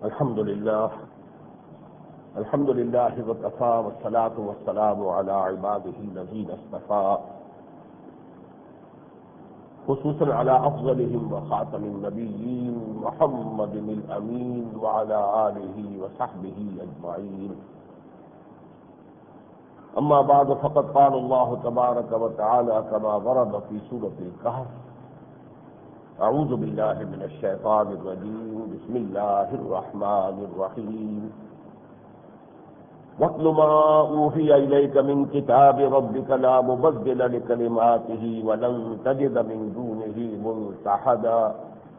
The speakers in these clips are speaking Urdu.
الحمد لله وكفى والصلاة والسلام على عباده الذين اصطفى خصوصا على أفضلهم وخاتم النبيين محمد الأمين وعلى آله وصحبه أجمعين. أما بعد فقد قال الله تبارك وتعالى كما ورد في سورة الكهف: أعوذ بالله من الشيطان الرجيم بسم الله الرحمن الرحيم واتل ما أوحي إليك من كتاب ربك لا مبدل لكلماته ولن تجد من دونه ملتحدا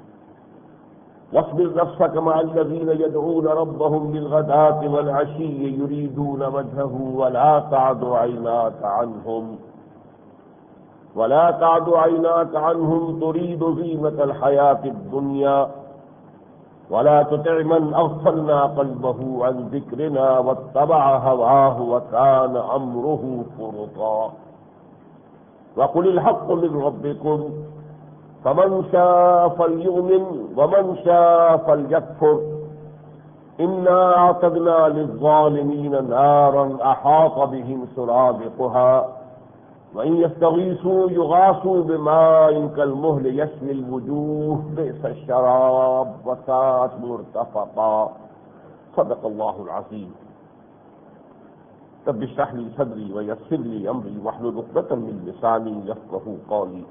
واصبر نفسك مع الذين يدعون ربهم بالغداة والعشي يريدون وجهه ولا تعد عيناك عنهم تريد زينة الحياة الدنيا ولا تطع من أغفلنا قلبه عن ذكرنا واتبع هواه وكان أمره فرطا وقل الحق من ربكم فمن شاء فليؤمن ومن شاء فليكفر إنا أعتدنا للظالمين نارا أحاط بهم سرادقها وإن يستغيثوا يغاثوا بماء كالمهل يشوي الوجوه بئس الشراب وساءت مرتفقا. صدق الله العظيم. رب اشرح لي صدري ويسر لي أمري واحلل عقدة من لساني يفقهوا قولي.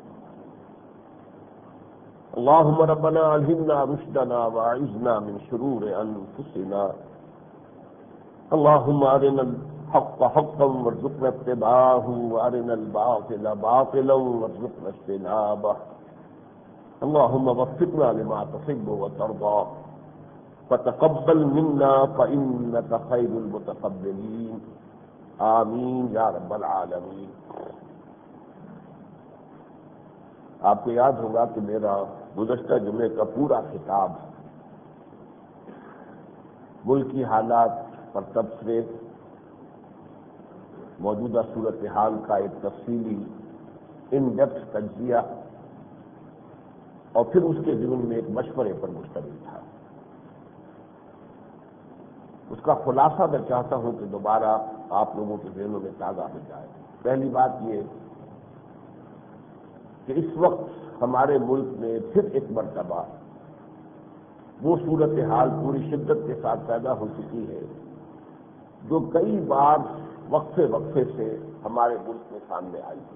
اللهم ربنا ألهمنا رشدنا وأعذنا من شرور أنفسنا. اللهم أرنا الحق حقا وارزقنا اتباعه وأرنا الباطل باطلا وارزقنا اجتنابه. اللهم وفقنا لما تحب وترضى فتقبل منا فإنك خير المتقبلين. آمین یا رب العالمین. آپ کو یاد ہوگا کہ میرا گزشتہ جمعے کا پورا خطاب ملکی حالات پر تبصرے، موجودہ صورتحال کا ایک تفصیلی ان ڈیپتھ تجزیہ اور پھر اس کے ضمن میں ایک مشورے پر مشتمل تھا. اس کا خلاصہ میں چاہتا ہوں کہ دوبارہ آپ لوگوں کے ذہنوں میں تازہ ہو جائے. پہلی بات یہ کہ اس وقت ہمارے ملک میں پھر ایک مرتبہ وہ صورتحال پوری شدت کے ساتھ پیدا ہو چکی ہے جو کئی بار وقفے سے ہمارے ملک میں سامنے آئی ہے.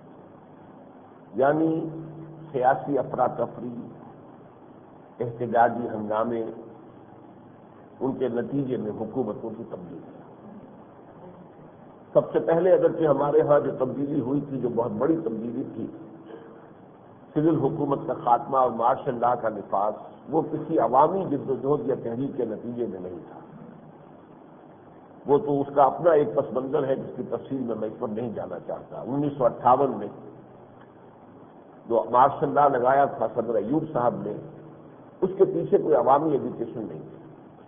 یعنی سیاسی افراتفری، احتجاجی ہنگامے، ان کے نتیجے میں حکومتوں کی تبدیلی. سب سے پہلے اگرچہ ہمارے ہاں جو تبدیلی ہوئی تھی، جو بہت بڑی تبدیلی تھی، سول حکومت کا خاتمہ اور مارشل لا کا نفاذ، وہ کسی عوامی جدوجہد یا تحریک کے نتیجے میں نہیں تھا. وہ تو اس کا اپنا ایک پس منظر ہے جس کی تفصیل میں اس پر نہیں جانا چاہتا. 1958 میں جو مارشل لا لگایا تھا صدر ایوب صاحب نے، اس کے پیچھے کوئی عوامی ایجوکیشن نہیں تھی.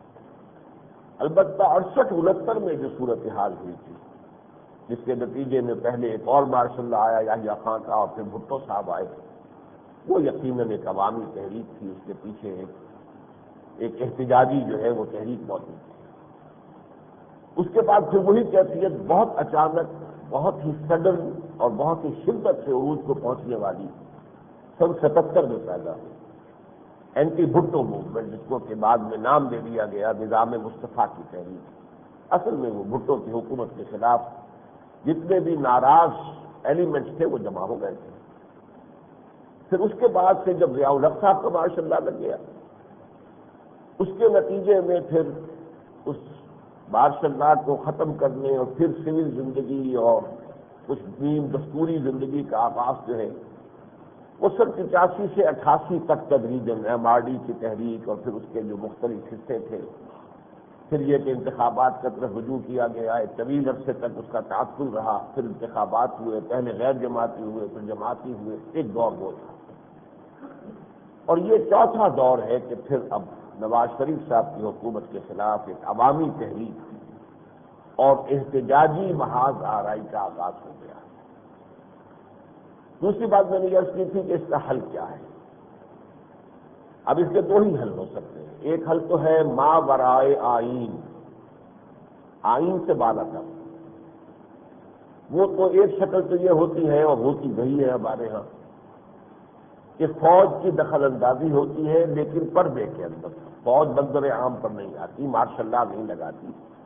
البتہ 68-69 میں جو صورتحال ہوئی تھی، جس کے نتیجے میں پہلے ایک اور مارشل لا آیا یحییٰ خان کا اور پھر بھٹو صاحب آئے، وہ یقیناً ایک عوامی تحریک تھی. اس کے پیچھے ایک احتجاجی جو ہے وہ تحریک موجود تھی. اس کے بعد پھر وہی کیفیت بہت اچانک، بہت ہی سڈن اور بہت ہی شدت سے عروج کو پہنچنے والی سن 77 میں پیدا ہوئی اینٹی بھٹو موومنٹ، جس کو کے بعد میں نام دے دیا گیا نظام مصطفیٰ کی تحریک. اصل میں وہ بھٹو کی حکومت کے خلاف جتنے بھی ناراض ایلیمنٹس تھے وہ جمع ہو گئے تھے. پھر اس کے بعد سے جب ضیاء الحق صاحب کا مارشل لا لگ گیا، اس کے نتیجے میں پھر اس مارشل لا کو ختم کرنے اور پھر سول زندگی اور کچھ نیم دستوری زندگی کا آغاز جو ہے وہ سن 85 سے 88 تک تدریجاً MRD کی تحریک اور پھر اس کے جو مختلف حصے تھے، پھر یہ کہ انتخابات کا طرف رجوع کیا گیا. ایک طویل عرصے تک اس کا تعطل رہا، پھر انتخابات ہوئے، پہلے غیر جماعتی ہوئے، پھر جماعتی ہوئے. ایک دور وہ تھا. اور یہ چوتھا دور ہے کہ پھر اب نواز شریف صاحب کی حکومت کے خلاف ایک عوامی تحریک اور احتجاجی محاذ آرائی کا آغاز ہو گیا. دوسری بات میں نے عرض کی تھی کہ اس کا حل کیا ہے. اب اس کے دو ہی حل ہو سکتے ہیں. ایک حل تو ہے ما ورائے آئین، آئین سے بالا تر. وہ تو ایک شکل تو یہ ہوتی ہے اور ہوتی وہی ہے ہمارے ہاں کہ فوج کی دخل اندازی ہوتی ہے لیکن پردے کے اندر. فوج منظر عام پر نہیں آتی، مارشل لا نہیں لگاتی،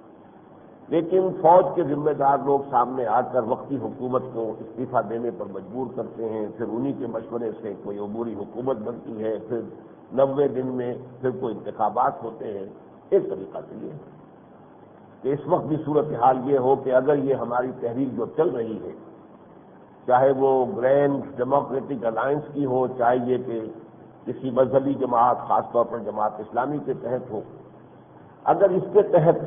لیکن فوج کے ذمہ دار لوگ سامنے آ کر وقتی حکومت کو استعفیٰ دینے پر مجبور کرتے ہیں. پھر انہی کے مشورے سے کوئی عبوری حکومت بنتی ہے، پھر 90 دن میں پھر کوئی انتخابات ہوتے ہیں. ایک طریقہ تو یہ ہے کہ اس وقت بھی صورتحال یہ ہو کہ اگر یہ ہماری تحریک جو چل رہی ہے، چاہے وہ گرینڈ ڈیموکریٹک الائنس کی ہو، چاہے یہ کہ کسی مذہبی جماعت خاص طور پر جماعت اسلامی کے تحت ہو، اگر اس کے تحت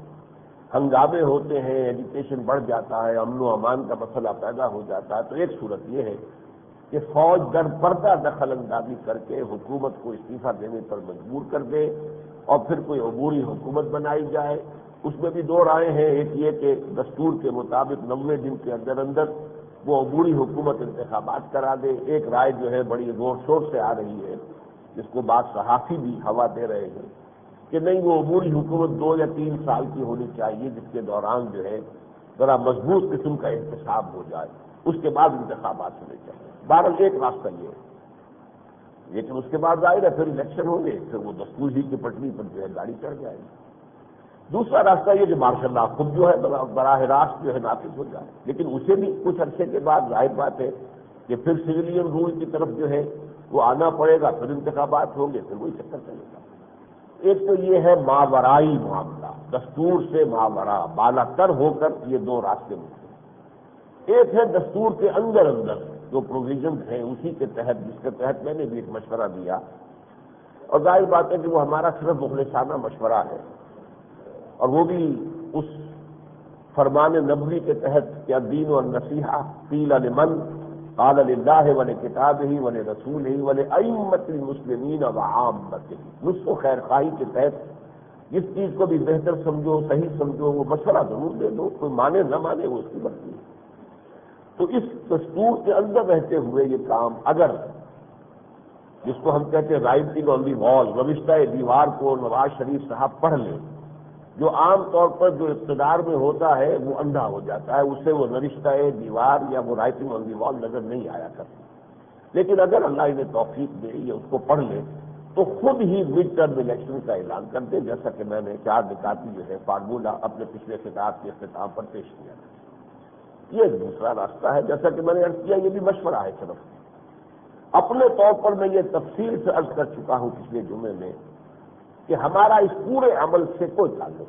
ہنگامے ہوتے ہیں، ایجوکیشن بڑھ جاتا ہے، امن و امان کا مسئلہ پیدا ہو جاتا ہے، تو ایک صورت یہ ہے کہ فوج در پردہ دخل اندازی کر کے حکومت کو استعفیٰ دینے پر مجبور کر دے اور پھر کوئی عبوری حکومت بنائی جائے. اس میں بھی دو رائے ہیں. ایک یہ کہ دستور کے مطابق 90 دن کے اندر اندر وہ عبوری حکومت انتخابات کرا دے. ایک رائے جو ہے بڑی زور شور سے آ رہی ہے، جس کو بعض صحافی بھی ہوا دے رہے ہیں کہ نہیں، وہ عبوری حکومت 2 یا 3 سال کی ہونی چاہیے، جس کے دوران جو ہے ذرا مضبوط قسم کا احتساب ہو جائے، اس کے بعد انتخابات ہونے چاہیے. بہرحال ایک راستہ یہ ہے، لیکن اس کے بعد ظاہر ہے پھر الیکشن ہوں گے، پھر وہ دستور ہی کی پٹری پر جو ہے گاڑی چڑھ جائے گی. دوسرا راستہ یہ کہ ماشاء اللہ خود جو ہے براہ راست جو ہے نافذ ہو جائے، لیکن اسے بھی کچھ عرصے کے بعد ظاہر بات ہے کہ پھر سویلین رول کی طرف جو ہے وہ آنا پڑے گا، پھر انتخابات ہوں گے، پھر وہی چکر چلے گا. ایک تو یہ ہے ماورائی معاملہ، دستور سے ماورا، بالا تر ہو کر یہ دو راستے ملتے ہیں. ایک ہے دستور کے اندر اندر جو پروویژنز ہیں اسی کے تحت، جس کے تحت میں نے بھی ایک مشورہ دیا، اور ظاہر بات ہے کہ وہ ہمارا صرف مخلصانہ مشورہ ہے، اور وہ بھی اس فرمان نبوی کے تحت کہ الدین والنصیحہ قیل لمن قال للہ ولکتابہ ولرسولہ ولأئمۃ المسلمین وعامتہ. نصح و خیر خواہی کے تحت جس چیز کو بھی بہتر سمجھو، صحیح سمجھو، وہ مشورہ ضرور دے دو، کوئی مانے نہ مانے وہ اس کی مرضی ہے. تو اس دستور کے اندر رہتے ہوئے یہ کام اگر، جس کو ہم کہتے ہیں رائٹنگ آن دی وال، نوشتہ دیوار کو نواز شریف صاحب پڑھ لیں، جو عام طور پر جو اقتدار میں ہوتا ہے وہ اندھا ہو جاتا ہے، اسے وہ نوشتہ دیوار یا وہ رائٹنگ آن دی وال نظر نہیں آیا کرتی. لیکن اگر اللہ انہیں توفیق دے یا اس کو پڑھ لے تو خود ہی مڈ ٹرم الیکشن کا اعلان کر دے، جیسا کہ میں نے 4 نکاتی جو ہے فارمولہ اپنے پچھلے خطاب کے اختتام پر پیش کیا. یہ دوسرا راستہ ہے، جیسا کہ میں نے عرض کیا، یہ بھی مشورہ ہے صرف. اپنے طور پر میں یہ تفصیل سے عرض کر چکا ہوں پچھلے جمعے میں کہ ہمارا اس پورے عمل سے کوئی تعلق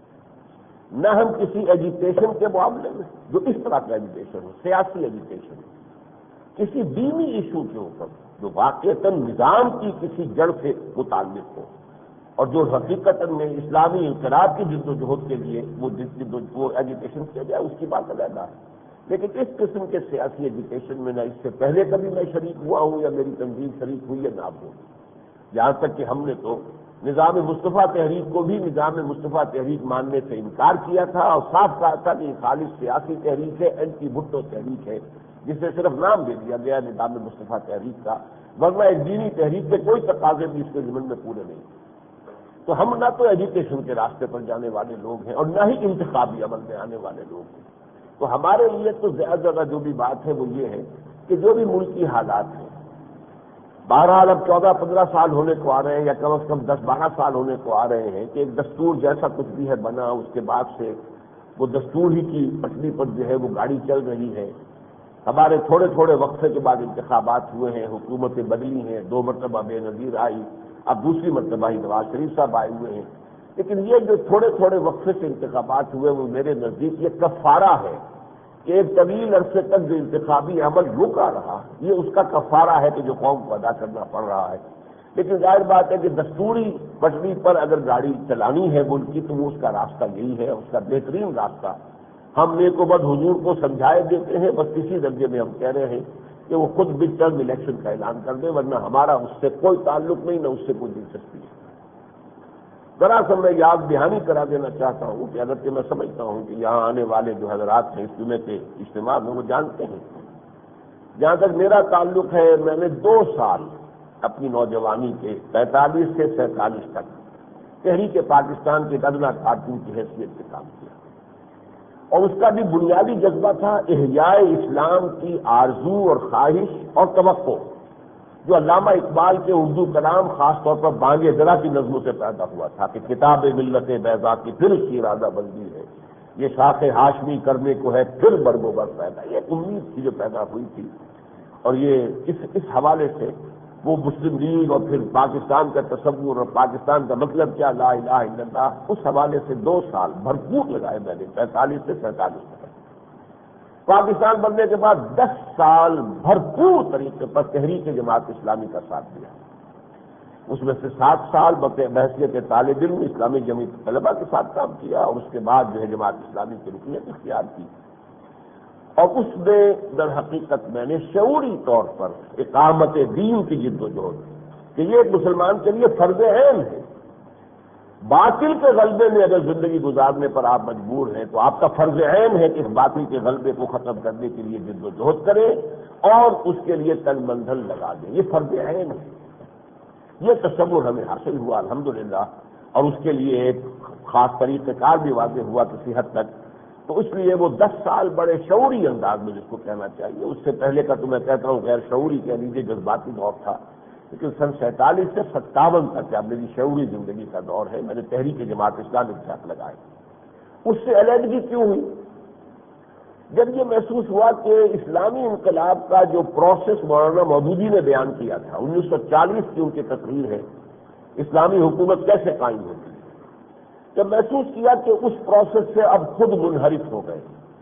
نہیں، نہ ہم کسی ایجوکیشن کے معاملے میں جو اس طرح کا ایجوکیشن ہو، سیاسی ایجوکیشن ہو، کسی دینی ایشو کے اوپر جو واقعتاً نظام کی کسی جڑ سے متعلق ہو اور جو حقیقتاً میں اسلامی انقلاب کی جد و جہد کے لیے وہ ایجوکیشن کیا جائے، اس کی بات علیحدہ ہے. لیکن اس قسم کے سیاسی ایجوکیشن میں نہ اس سے پہلے کبھی میں شریک ہوا ہوں یا میری تنظیم شریک ہوئی ہے، نہ ہو. یہاں تک کہ ہم نے تو نظام مصطفیٰ تحریک کو بھی نظام مصطفیٰ تحریک ماننے سے انکار کیا تھا اور صاف کہا تھا کہ یہ خالص سیاسی تحریک ہے، اینٹی بھٹو تحریک ہے، جسے صرف نام دے دیا گیا نظام مصطفیٰ تحریک کا، ورنہ ایک دینی تحریک کے کوئی تقاضے بھی اس کے ضمن میں پورے نہیں. تو ہم نہ تو ایجوکیشن کے راستے پر جانے والے لوگ ہیں اور نہ ہی انتخابی عمل میں آنے والے لوگ ہیں. تو ہمارے لیے تو زیادہ جو بھی بات ہے وہ یہ ہے کہ جو بھی ملکی حالات ہیں، بہرحال اب 14-15 سال ہونے کو آ رہے ہیں یا کم از کم 10-12 سال ہونے کو آ رہے ہیں کہ ایک دستور جیسا کچھ بھی ہے بنا، اس کے بعد سے وہ دستور ہی کی پٹری پر جو ہے وہ گاڑی چل رہی ہے. ہمارے تھوڑے تھوڑے وقفے کے بعد انتخابات ہوئے ہیں، حکومتیں بدلی ہیں، 2 مرتبہ بے نظیر آئی، اب دوسری مرتبہ ہی نواز شریف صاحب آئے ہوئے ہیں. لیکن یہ جو تھوڑے تھوڑے وقفے سے انتخابات ہوئے وہ میرے نزدیک یہ کفارہ ہے کہ ایک طویل عرصے تک جو انتخابی عمل رکا رہا، یہ اس کا کفارہ ہے کہ جو قوم کو ادا کرنا پڑ رہا ہے. لیکن ظاہر بات ہے کہ دستوری پٹری پر اگر گاڑی چلانی ہے ملک کی تو وہ اس کا راستہ یہی ہے، اس کا بہترین راستہ. ہم نیک و بد حضور کو سمجھائے دیتے ہیں، بس کسی درجے میں ہم کہہ رہے ہیں کہ وہ خود مڈ ٹرم الیکشن کا اعلان کر دیں، ورنہ ہمارا اس سے کوئی تعلق نہیں، نہ اس سے کوئی دلچسپی ہے. ذرا سا میں یاد دہانی کرا دینا چاہتا ہوں کہ اگرچہ میں سمجھتا ہوں کہ یہاں آنے والے جو حضرات ہیں اس جمعے کے اجتماع میں وہ جانتے ہیں. جہاں تک میرا تعلق ہے، میں نے 2 سال اپنی نوجوانی کے 45 سے 47 تک تحریک پاکستان کے ادنا کارکن کی حیثیت سے کام کیا، اور اس کا بھی بنیادی جذبہ تھا احیاء اسلام کی آرزو اور خواہش اور توقع، جو علامہ اقبال کے اردو کلام خاص طور پر بانگ درا کی نظموں سے پیدا ہوا تھا کہ کتاب ملت بیضا کی پھر اس کی ارادہ بندی ہے، یہ شاخ ہاشمی کرنے کو ہے پھر برگ و بر پیدا، یہ ایک امید تھی جو پیدا ہوئی تھی۔ اور یہ اس حوالے سے وہ مسلم لیگ اور پھر پاکستان کا تصور اور پاکستان کا مطلب کیا لا الہ الا اللہ، اس حوالے سے 2 سال بھرپور لگائے میں نے 45 سے 47 تک۔ پاکستان بننے کے بعد 10 سال بھرپور طریقے پر تحریک جماعت اسلامی کا ساتھ دیا، اس میں سے 7 سال بحیثیت طالب علم اسلامی جمعیت طلبہ کے ساتھ کام کیا، اور اس کے بعد جو ہے جماعت اسلامی کی رکنیت اختیار کی، اور اس میں در حقیقت میں نے شعوری طور پر اقامت دین کی جد و جہد کہ یہ ایک مسلمان کے لیے فرض عین ہے، باطل کے غلبے میں اگر زندگی گزارنے پر آپ مجبور ہیں تو آپ کا فرض عین ہے کہ اس باطل کے غلبے کو ختم کرنے کے لیے جد و جہد کریں اور اس کے لیے تن من دھن لگا دیں، یہ فرض عین ہے۔ یہ تصور ہمیں حاصل ہوا الحمدللہ، اور اس کے لیے ایک خاص طریقہ کار بھی واضح ہوا کسی حد تک، تو اس لیے وہ 10 سال بڑے شعوری انداز میں جس کو کہنا چاہیے، اس سے پہلے کا تو میں کہتا ہوں غیر شعوری کہہ لیجیے جذباتی دور تھا، لیکن سن 47 سے 57 تک کیا میری شعوری زندگی کا دور ہے، میں نے تحریک جماعت اسلامی کے ساتھ لگائی۔ اس سے علیحدگی کیوں ہوئی؟ جب یہ محسوس ہوا کہ اسلامی انقلاب کا جو پروسیس مولانا مودودی نے بیان کیا تھا، 1940 کی ان کی تقریر ہے، اسلامی حکومت کیسے قائم ہوتی ہے، جب محسوس کیا کہ اس پروسیس سے اب خود منحرف ہو گئے،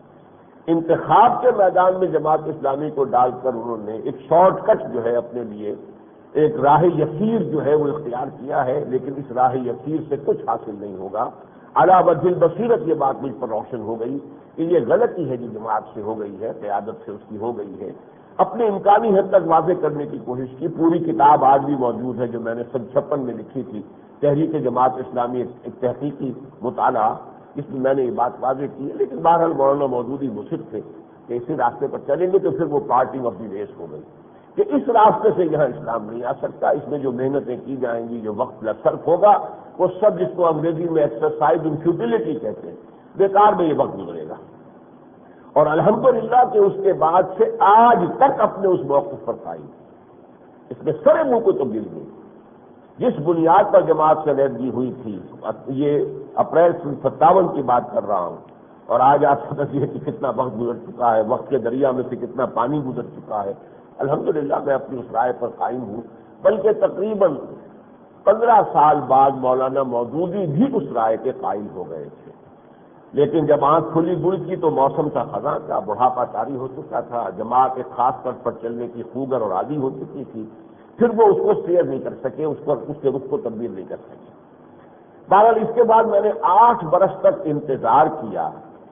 انتخاب کے میدان میں جماعت اسلامی کو ڈال کر انہوں نے ایک شارٹ کٹ جو ہے اپنے لیے ایک راہ یسیر جو ہے وہ اختیار کیا ہے، لیکن اس راہ یسیر سے کچھ حاصل نہیں ہوگا۔ علی وجہ البصیرت یہ بات مجھ پر روشن ہو گئی کہ یہ غلطی ہے جو جماعت سے ہو گئی ہے، قیادت سے اس کی ہو گئی ہے۔ اپنے امکانی حد تک واضح کرنے کی کوشش کی، پوری کتاب آج بھی موجود ہے جو میں نے 56 میں لکھی تھی، تحریک جماعت اسلامی ایک تحقیقی مطالعہ، اس میں نے یہ بات واضح کی ہے، لیکن بہرحال مولانا مودودی مصر تھے کہ اسی راستے پر چلیں گے تو پھر وہ پارٹی آف دی ریس ہو گئی کہ اس راستے سے یہاں اسلام نہیں آ سکتا، اس میں جو محنتیں کی جائیں گی، جو وقت صرف ہوگا، وہ سب جس کو انگریزی میں ایکسرسائز ان فیوٹیلٹی کہتے ہیں، بیکار میں یہ وقت گزرے گا۔ اور الحمدللہ کہ اس کے بعد سے آج تک اپنے اس موقف پر قائم، اس میں سرے منہ کو تبدیل نہیں۔ جس بنیاد پر جماعت سے علیحدگی ہوئی تھی، یہ اپریل 57 کی بات کر رہا ہوں، اور آج آپ سمجھیے کہ کتنا وقت گزر چکا ہے، وقت کے دریا میں سے کتنا پانی گزر چکا ہے۔ الحمدللہ میں اپنی اس رائے پر قائم ہوں، بلکہ تقریباً 15 سال بعد مولانا مودودی بھی اس رائے کے قائل ہو گئے تھے، لیکن جب آنکھ کھلی گل کی تو موسم کا خزاں تھا، بڑھاپا طاری ہو چکا تھا، جماعت ایک خاص طرز پر چلنے کی خوگر اور عادی ہو چکی تھی، پھر وہ اس کو سٹیئر نہیں کر سکے، اس کے رخ کو تبدیل نہیں کر سکے۔ بہرحال اس کے بعد میں نے 8 برس تک انتظار کیا،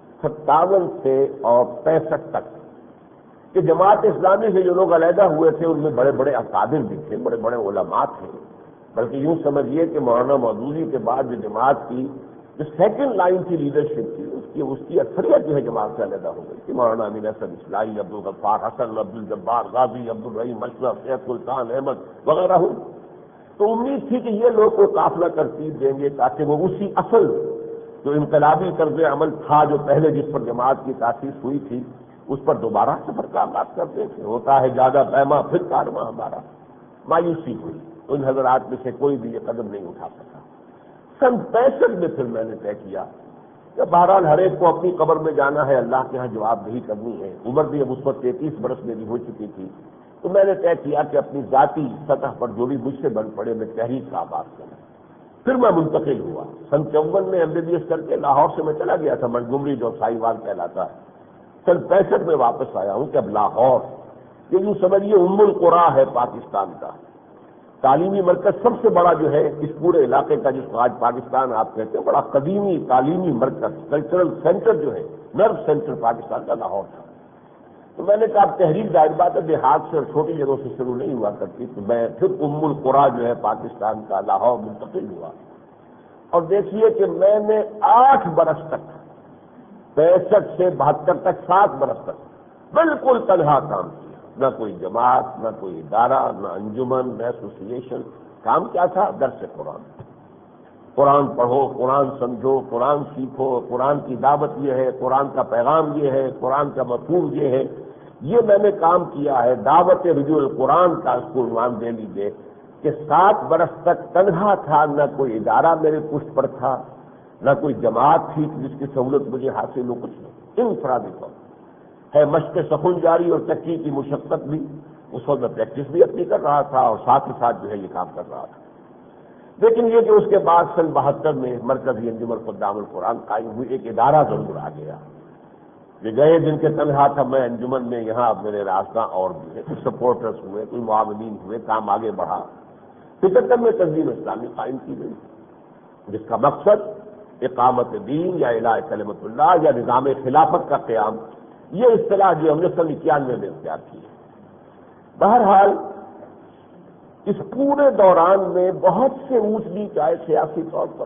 57 سے اور 65 تک، کہ جماعت اسلامی سے جو لوگ علیحدہ ہوئے تھے ان میں بڑے بڑے اکابر بھی تھے، بڑے بڑے علماء تھے، بلکہ یوں سمجھیے کہ مولانا مودودی کے بعد جو جماعت کی جو سیکنڈ لائن کی لیڈرشپ تھی، اس کی اکثریت جو ہے جماعت سے علیحدہ ہو گئی تھی، مولانا امین حسن اصلاحی، عبدالغفار حسن، عبدالجبار غازی، عبدالرحیم اشرف، شیخ سلطان احمد وغیرہ ہوں۔ تو امید تھی کہ یہ لوگ کو قافلہ ترتیب دیں گے تاکہ وہ اسی اصل جو انقلابی طرز عمل تھا جو پہلے جس پر جماعت کی تاسیس ہوئی تھی اس پر دوبارہ سفر کا آغاز کرتے تھے۔ ہوتا ہے زیادہ پیما پھر کارواں ہمارا، مایوسی ہوئی، ان حضرات میں سے کوئی بھی یہ قدم نہیں اٹھا سکا۔ سن 65 میں پھر میں نے طے کیا کہ بہرحال ہر ایک کو اپنی قبر میں جانا ہے، اللہ کے ہاں جواب دہی کرنی ہے، عمر بھی اب اس وقت 33 برس میری ہو چکی تھی، تو میں نے طے کیا کہ اپنی ذاتی سطح پر جو بھی مجھ سے بن پڑے میں تحریک کا آغاز کروں۔ پھر میں منتقل ہوا، سن 54 میں MBBS کر کے لاہور سے میں چلا گیا تھا، منٹگمری جو سائیوال کہلاتا ہے۔ سن 65 میں واپس آیا ہوں کہ اب لاہور یہ یوں سمجھیے ام القریٰ ہے پاکستان کا، تعلیمی مرکز سب سے بڑا جو ہے اس پورے علاقے کا، جس کو آج پاکستان آپ کہتے ہیں، بڑا قدیمی تعلیمی مرکز، کلچرل سینٹر جو ہے، نرو سینٹر پاکستان کا لاہور تھا۔ تو میں نے کہا تحریک ظاہر بات ہے دیہات سے اور چھوٹی جگہوں سے شروع نہیں ہوا کرتی، تو میں پھر ام القریٰ جو ہے پاکستان کا لاہور منتقل ہوا، اور دیکھیے کہ میں نے 8 برس تک، 65 سے 72 تک 7 برس تک بالکل تنہا کام کیا، نہ کوئی جماعت، نہ کوئی ادارہ، نہ انجمن، نہ ایسوسیشن. کام کیا تھا؟ درس قرآن. قرآن پڑھو، قرآن سمجھو، قرآن سیکھو، قرآن کی دعوت یہ ہے، قرآن کا پیغام یہ ہے، قرآن کا مفہوم یہ ہے. یہ میں نے کام کیا ہے. دعوت رجوع القرآن کا اس کو عنوان دے لیجیے کہ 7 برس تک تنہا تھا، نہ کوئی ادارہ میرے پشت پر تھا، نہ کوئی جماعت تھی جس کی سہولت مجھے حاصل ہو، کچھ نہیں، انفرادی طور ہے. مشق سخن جاری اور چکی کی مشقت بھی، اس وقت میں پریکٹس بھی اپنی کر رہا تھا اور ساتھ ہی ساتھ جو ہے یہ کام کر رہا تھا. لیکن یہ کہ اس کے بعد سن 72 میں مرکزی انجمن خدام القرآن قائم ہوئی. ایک ادارہ ضرور آ گیا. یہ گئے دن کے تنہا تھا میں انجمن میں، یہاں میرے راستہ اور بھی ہے، کچھ سپورٹرز ہوئے، کوئی معاونین ہوئے، کام آگے بڑھا. 75 میں تنظیم اسلامی قائم کی گئی جس کا مقصد اقامت دین یا اعلاء کلمت اللہ یا نظام خلافت کا قیام. یہ اصطلاح جو ہم نے سن 91 میں اختیار کی ہے. بہرحال اس پورے دوران میں بہت سے اونچ نیچ آئے سیاسی طور پر.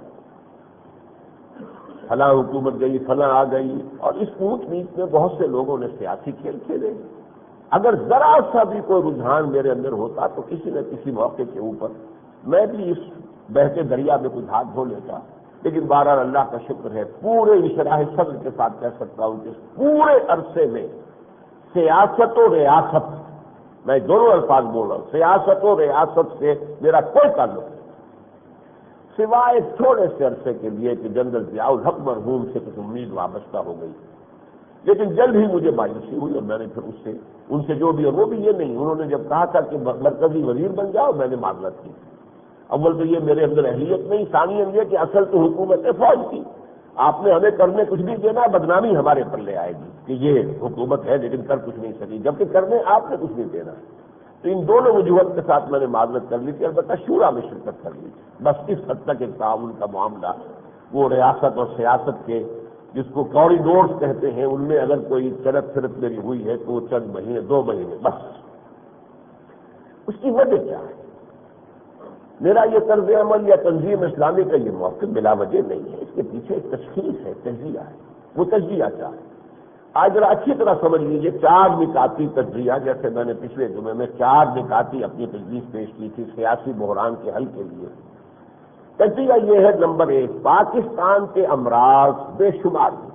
فلاں حکومت گئی، فلاں آ گئی، اور اس اونچ نیچ میں بہت سے لوگوں نے سیاسی کھیل کھیلے. اگر ذرا سا بھی کوئی رجحان میرے اندر ہوتا تو کسی نہ کسی موقع کے اوپر میں بھی اس بہتے دریا میں کچھ ہاتھ دھو لیتا. لیکن بہرحال اللہ کا شکر ہے، پورے انشراح صدر کے ساتھ کہہ سکتا ہوں کہ پورے عرصے میں سیاست و ریاست، میں دونوں الفاظ بول رہا ہوں، سیاست و ریاست سے میرا کوئی تعلق نہیں، سوائے تھوڑے سے عرصے کے لیے کہ جنرل ضیاء الحق مرحوم سے کچھ امید وابستہ ہو گئی. لیکن جلد ہی مجھے مایوسی ہوئی اور میں نے پھر ان سے جو بھی، اور وہ بھی یہ نہیں، انہوں نے جب کہا تھا کہ مرکزی وزیر بن جاؤ، میں نے معذرت کی. اول تو یہ میرے اندر اہلیت نہیں، ثانیاً یہ کہ اصل تو حکومت فوج کی، آپ نے ہمیں کرنے کچھ نہیں دینا، بدنامی ہمارے پلے آئے گی کہ یہ حکومت ہے لیکن کر کچھ نہیں سکی، جبکہ کرنے آپ نے کچھ نہیں دینا. تو ان دونوں وجوہات کے ساتھ میں نے معذرت کر لی تھی، البتہ شورا میں شرکت کر لی تھی. بس اس حد تک ایک تعاون کا معاملہ وہ ریاست اور سیاست کے جس کو کوریڈورز کہتے ہیں ان میں اگر کوئی چرت پھرت میری ہوئی ہے تو وہ چند مہینے 2 مہینے بس. اس کی وجہ کیا ہے؟ میرا یہ طرز عمل یا تنظیم اسلامی کا یہ موقف بلا وجہ نہیں ہے، اس کے پیچھے ایک تشخیص ہے، تجزیہ ہے. وہ تجزیہ کیا ہے؟ آج ذرا اچھی طرح سمجھ لیجیے. 4 نکاتی تجزیہ، جیسے میں نے پچھلے جمعے میں 4 نکاتی اپنی تجویز پیش کی تھی سیاسی بحران کے حل کے لیے. تجزیہ یہ ہے، نمبر 1، پاکستان کے امراض بے شمار ہیں.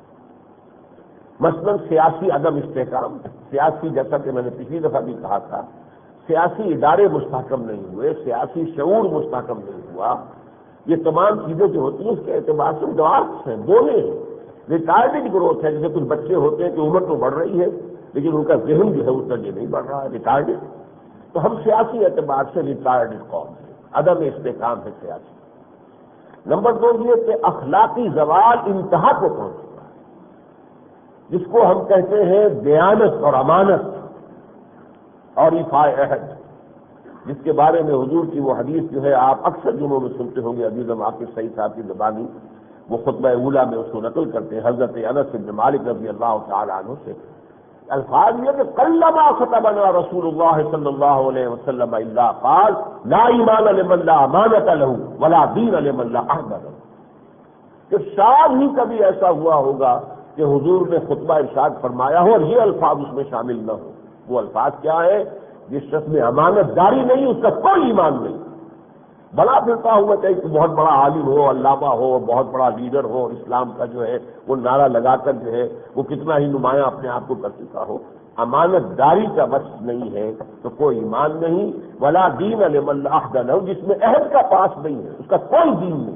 مثلاً سیاسی عدم استحکام، سیاسی، جیسا کہ میں نے پچھلی دفعہ بھی کہا تھا، سیاسی ادارے مستحکم نہیں ہوئے، سیاسی شعور مستحکم نہیں ہوا. یہ تمام چیزیں جو ہوتی ہیں اس کے اعتبار سے ڈوارفس ہیں، بولے ہیں. ریٹارڈڈ گروتھ ہے، جیسے کچھ بچے ہوتے ہیں کہ عمر تو بڑھ رہی ہے لیکن ان کا ذہن جو ہے اتنا یہ نہیں بڑھ رہا ہے، ریٹارڈڈ. تو ہم سیاسی اعتبار سے ریٹارڈڈ قوم ہیں، عدم استحکام ہے سیاسی. نمبر 2 یہ کہ اخلاقی زوال انتہا کو پہنچ چکا ہے، جس کو ہم کہتے ہیں دیانت اور امانت اور ایفاء عہد، جس کے بارے میں حضور کی وہ حدیث جو ہے آپ اکثر جمعوں میں سنتے ہوں گے، عزیزم عاقب سعید صاحب کی زبانی وہ خطبہ اولا میں اس کو نقل کرتے ہیں حضرت انس بن مالک رضی اللہ تعالی عنہ سے. الفاظ یہ کہ قلما خطبنا رسول اللہ صلی اللہ علیہ وسلم الا قال لا ایمان لمن لا امانۃ له ولا دین لمن لا عہد له. کہ شاید ہی کبھی ایسا ہوا ہوگا کہ حضور نے خطبہ ارشاد فرمایا ہو اور یہ الفاظ اس میں شامل نہ ہو. وہ الفاظ کیا ہے؟ جس شخص میں امانت داری نہیں اس کا کوئی ایمان نہیں. بڑا پھرتا ہوا چاہے کہ بہت بڑا عالم ہو، علامہ ہو، بہت بڑا لیڈر ہو، اسلام کا جو ہے وہ نعرہ لگا کر جو ہے وہ کتنا ہی نمایاں اپنے آپ کو کر چکا ہو، امانت داری کا وصف نہیں ہے تو کوئی ایمان نہیں. ولا دین لمن لا عہد له، جس میں عہد کا پاس نہیں ہے اس کا کوئی دین نہیں.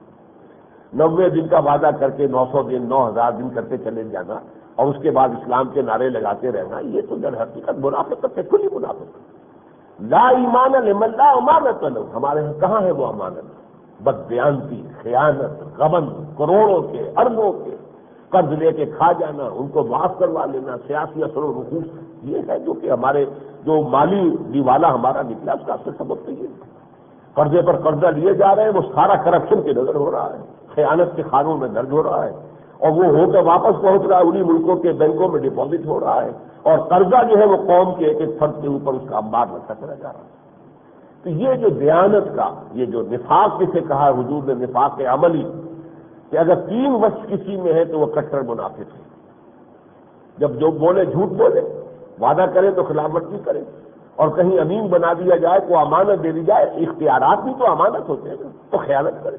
90 دن کا وعدہ کر کے 900 دن 9000 دن کرتے چلے جانا اور اس کے بعد اسلام کے نعرے لگاتے رہنا، یہ تو در حقیقت منافقت ہے، کھلی منافقت. لا ایمان لمن لا امانۃ له، ہمارے یہاں کہاں ہے وہ امانت؟ بددیانتی، خیانت، غبن، کروڑوں کے اربوں کے قرض لے کے کھا جانا، ان کو معاف کروا لینا، سیاسی اثر و رسوخ، یہ ہے جو کہ ہمارے جو مالی دیوالا ہمارا نکلا اس کا اصل سبب تو یہ ہے. قرضے پر قرضہ لیے جا رہے ہیں، وہ سارا کرپشن کے نظر ہو رہا ہے، خیانت کے خانوں میں درج ہو رہا ہے اور وہ ہو کر واپس پہنچ رہا ہے، انہی ملکوں کے بینکوں میں ڈپازٹ ہو رہا ہے اور قرضہ جو ہے وہ قوم کے ایک ایک فرد کے اوپر اس کا انبار رکھا چلا جا رہا ہے. تو یہ جو دیانت کا، یہ جو نفاق جسے کہا حضور نے نفاق عملی، کہ اگر 3 وصف کسی میں ہے تو وہ کٹر منافق ہے. جب جو بولے جھوٹ بولے، وعدہ کرے تو خلاف ورزی کرے، اور کہیں امین بنا دیا جائے تو امانت دے دی جائے، اختیارات بھی تو امانت ہوتے ہیں تو خیانت کرے۔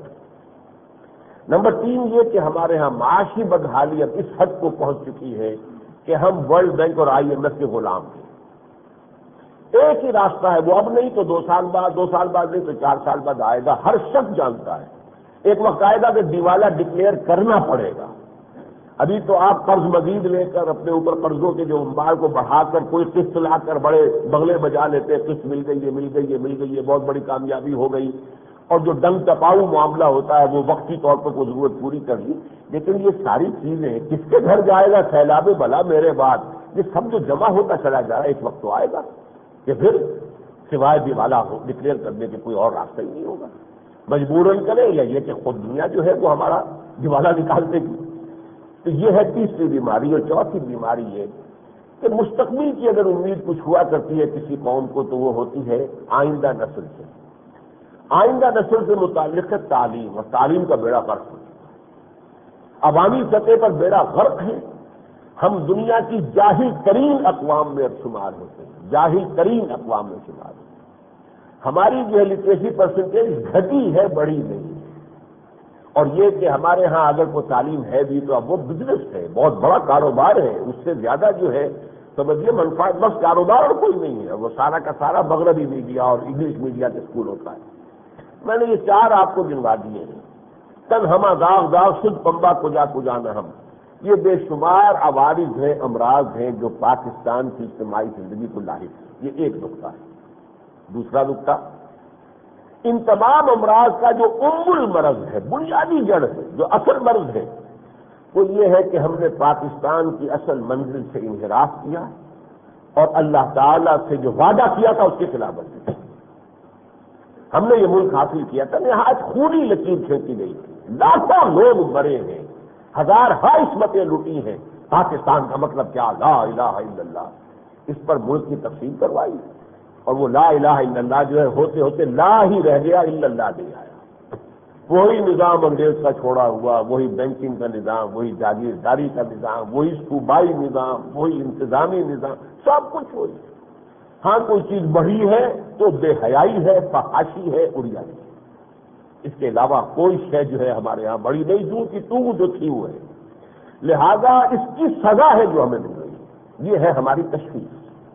نمبر 3 یہ کہ ہمارے ہاں معاشی بدحالی اب اس حد کو پہنچ چکی ہے کہ ہم ورلڈ بینک اور IMF کے غلام ہیں۔ ایک ہی راستہ ہے، وہ اب نہیں تو 2 سال بعد نہیں تو 4 سال بعد آئے گا، ہر شخص جانتا ہے۔ ایک وقت آئے گا کہ دیوالا ڈکلیئر کرنا پڑے گا۔ ابھی تو آپ قرض مزید لے کر اپنے اوپر قرضوں کے جو انبار کو بڑھا کر کوئی قسط لا کر بڑے بغلے بجا لیتے ہیں، قسط مل گئی ہے، بہت بڑی کامیابی ہو گئی، اور جو ڈنگ ٹپاؤ معاملہ ہوتا ہے وہ وقتی طور پر کوئی ضرورت پوری کر لی۔ لیکن یہ ساری چیزیں کس کے گھر جائے گا سیلاب بلا میرے بعد؟ یہ سب جو جمع ہوتا چلا جا رہا ہے، ایک وقت تو آئے گا کہ پھر سوائے دیوالا ہو ڈکلیئر کرنے کے کوئی اور راستہ ہی نہیں ہوگا، مجبوراً کریں یا یہ کہ خود دنیا جو ہے وہ ہمارا دیوالا نکالتے گی۔ تو یہ ہے تیسری بیماری۔ اور چوتھی بیماری یہ کہ مستقبل کی اگر امید کچھ ہوا کرتی ہے کسی قوم کو تو وہ ہوتی ہے آئندہ نسل سے۔ آئندہ نسل سے متعلق ہے تعلیم، اور تعلیم کا بیڑا غرق ہے، عوامی سطح پر بیڑا غرق ہے۔ ہم دنیا کی جاہل ترین اقوام میں اب شمار ہوتے ہیں، جاہل ترین اقوام میں شمار ہوتے ہیں۔ ہماری جو ہے لٹریسی پرسنٹیج گھٹی ہے، بڑھی نہیں ہے۔ اور یہ کہ ہمارے ہاں اگر کوئی تعلیم ہے بھی تو اب وہ بزنس ہے، بہت بڑا کاروبار ہے، اس سے زیادہ جو ہے سمجھیے منفعت بخش کاروبار اور کوئی نہیں ہے، وہ سارا کا سارا مغربی میڈیا اور انگلش میڈیا کے اسکول ہوتا ہے۔ میں نے یہ 4 آپ کو گنوا دیے ہیں۔ تن ہما داغ داغ سد پمبا کجا کجا نہ ہم، یہ بے شمار عوارض ہیں، امراض ہیں جو پاکستان کی اجتماعی زندگی کو لاحق ہے۔ یہ ایک نقطہ ہے۔ دوسرا نقطہ، ان تمام امراض کا جو المرض ہے، بنیادی جڑ ہے، جو اصل مرض ہے، وہ یہ ہے کہ ہم نے پاکستان کی اصل منزل سے انحراف کیا اور اللہ تعالیٰ سے جو وعدہ کیا تھا اس کی خلاف ورزی کی۔ ہم نے یہ ملک حاصل کیا تھا، نہایت خونی لکیر کھینچی گئی تھی، لاکھوں لوگ مرے ہیں، ہزارہا عصمتیں لوٹی ہیں۔ پاکستان کا مطلب کیا؟ لا الہ الا اللہ۔ اس پر ملک کی تقسیم کروائی، اور وہ لا الہ الا اللہ جو ہے ہوتے ہوتے لا ہی رہ گیا، الا اللہ نہیں آیا۔ وہی نظام انگریز کا چھوڑا ہوا، وہی بینکنگ کا نظام، وہی جاگیرداری کا نظام، وہی صوبائی نظام، وہی انتظامی نظام، سب کچھ وہی۔ ہاں کوئی چیز بڑھی ہے تو بے حیائی ہے، فحاشی ہے، عریانی ہے۔ اس کے علاوہ کوئی شے جو ہے ہمارے یہاں بڑی نہیں، جو کہ تو جو تھی وہ ہے۔ لہذا اس کی سزا ہے جو ہمیں مل رہی، یہ ہے ہماری تشخیص۔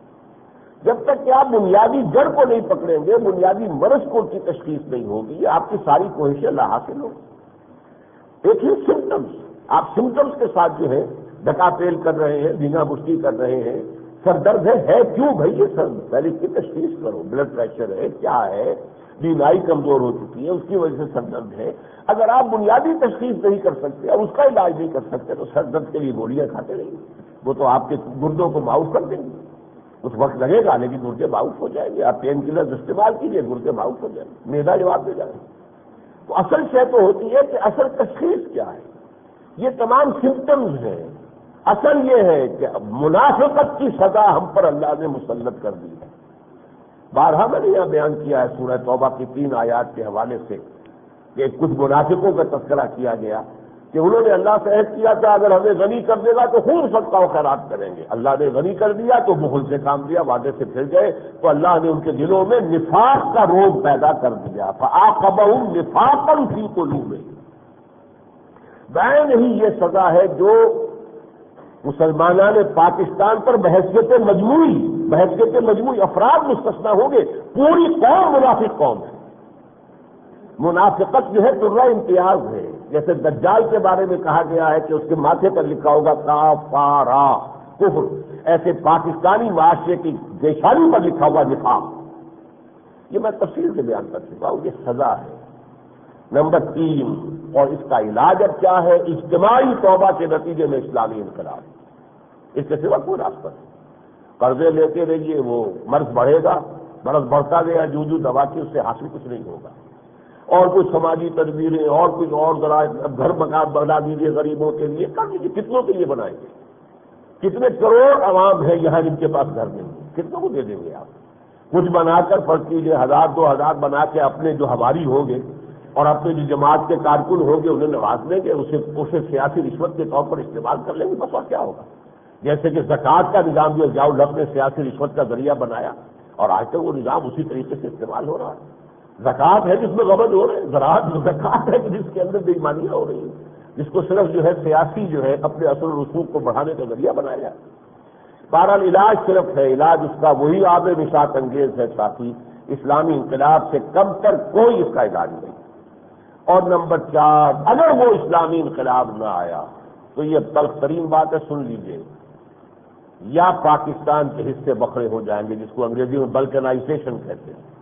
جب تک کہ آپ بنیادی جڑ کو نہیں پکڑیں گے، بنیادی مرض کو کی تشخیص نہیں ہوگی، یہ آپ کی ساری کوششیں لا حاصل ہوگی۔ ایک ہی سمٹمز، آپ سمٹمز کے ساتھ جو ہے ڈکا تیل کر رہے ہیں، بھینا بشتی کر رہے ہیں، سر درد ہے کیوں بھائی؟ یہ سر پہلے اس کی تشخیص کرو، بلڈ پریشر ہے، کیا ہے، بیماری کمزور ہو چکی ہے، اس کی وجہ سے سر درد ہے۔ اگر آپ بنیادی تشخیص نہیں کر سکتے اور اس کا علاج نہیں کر سکتے تو سر درد کے لیے گولیاں کھاتے رہیے، وہ تو آپ کے گردوں کو معاف کر دیں گے، اس وقت لگے گا لیکن گردے معاف ہو جائیں گے۔ آپ پین کلر استعمال کیجیے، گردے معاف ہو جائیں گے، معدہ جواب دے جائے گا۔ تو اصل شے تو ہوتی ہے کہ اصل تشخیص کیا ہے۔ یہ تمام سمپٹمز ہیں۔ اصل یہ ہے کہ منافقت کی سزا ہم پر اللہ نے مسلط کر دی ہے۔ بارہا میں نے یہاں بیان کیا ہے سورہ توبہ کی 3 آیات کے حوالے سے کہ کچھ منافقوں کا تذکرہ کیا گیا کہ انہوں نے اللہ سے عہد کیا تھا اگر ہمیں غنی کر دے گا تو خوب صدقہ و خیرات کریں گے۔ اللہ نے غنی کر دیا تو بخل سے کام دیا، وعدے سے پھر گئے تو اللہ نے ان کے دلوں میں نفاق کا روگ پیدا کر دیا۔ فَعَاقَبَهُمْ نِفَاقًا فِي قُلُوبِهِمْ، بین ہی یہ سزا ہے جو مسلمانان پاکستان پر بحیثیت مجموعی افراد مستثنا ہوں گے، پوری قوم منافق قوم ہے۔ منافقت جو ہے درہ امتیاز ہے، جیسے دجال کے بارے میں کہا گیا ہے کہ اس کے ماتھے پر لکھا ہوگا کافارا کفر، ایسے پاکستانی معاشرے کی دیشانی پر لکھا ہوا نفاق۔ یہ میں تفصیل سے بیان کر چکا ہوں، یہ سزا ہے۔ نمبر 3، اور اس کا علاج اب کیا ہے؟ اجتماعی توبہ کے نتیجے میں اسلامی انقلاب، اس کے سوا کوئی راستہ نہیں۔ قرضے لیتے رہیے، وہ مرض بڑھے گا، مرض بڑھتا گیا، جو دوا کی اس سے حاصل کچھ نہیں ہوگا۔ اور کچھ سماجی تدبیریں اور کچھ اور گھر مکان بنا دیجیے غریبوں کے لیے، کر دیجیے، کتنوں کے لیے بنائیں گے؟ کتنے کروڑ عوام ہیں یہاں جن کے پاس گھر نہیں ہے، کتنوں کو دے دیں گے آپ؟ کچھ بنا کر فرض کیجیے 1000 2000 بنا کے اپنے جو ہماری ہوں گے اور اپنے جو جماعت کے کارکن ہوں گے انہیں نواز لیں گے، اسے سیاسی رشوت کے طور پر استعمال کر لیں گے، بس اور کیا ہوگا؟ جیسے کہ زکوٰۃ کا نظام جو ضیاء الحق نے سیاسی رشوت کا ذریعہ بنایا اور آج تک وہ نظام اسی طریقے سے استعمال ہو رہا ہے۔ زکوٰۃ ہے جس میں غبن ہو رہے ہیں، زراعت زکوٰۃ ہے کہ جس کے اندر بے ایمانیاں ہو رہی ہیں، جس کو صرف جو ہے سیاسی جو ہے اپنے اثر و رسوخ کو بڑھانے کا ذریعہ بنایا جائے۔ بہرحال علاج صرف ہے، علاج اس کا وہی آب نشاط انگیز ہے ساتھی، اسلامی انقلاب سے کم تر کوئی اس کا علاج نہیں۔ اور نمبر 4، اگر وہ اسلامی انقلاب نہ آیا تو یہ تلخ ترین بات ہے، سن لیجئے، یا پاکستان کے حصے بکھرے ہو جائیں گے، جس کو انگریزی میں بلکنائزیشن کہتے ہیں۔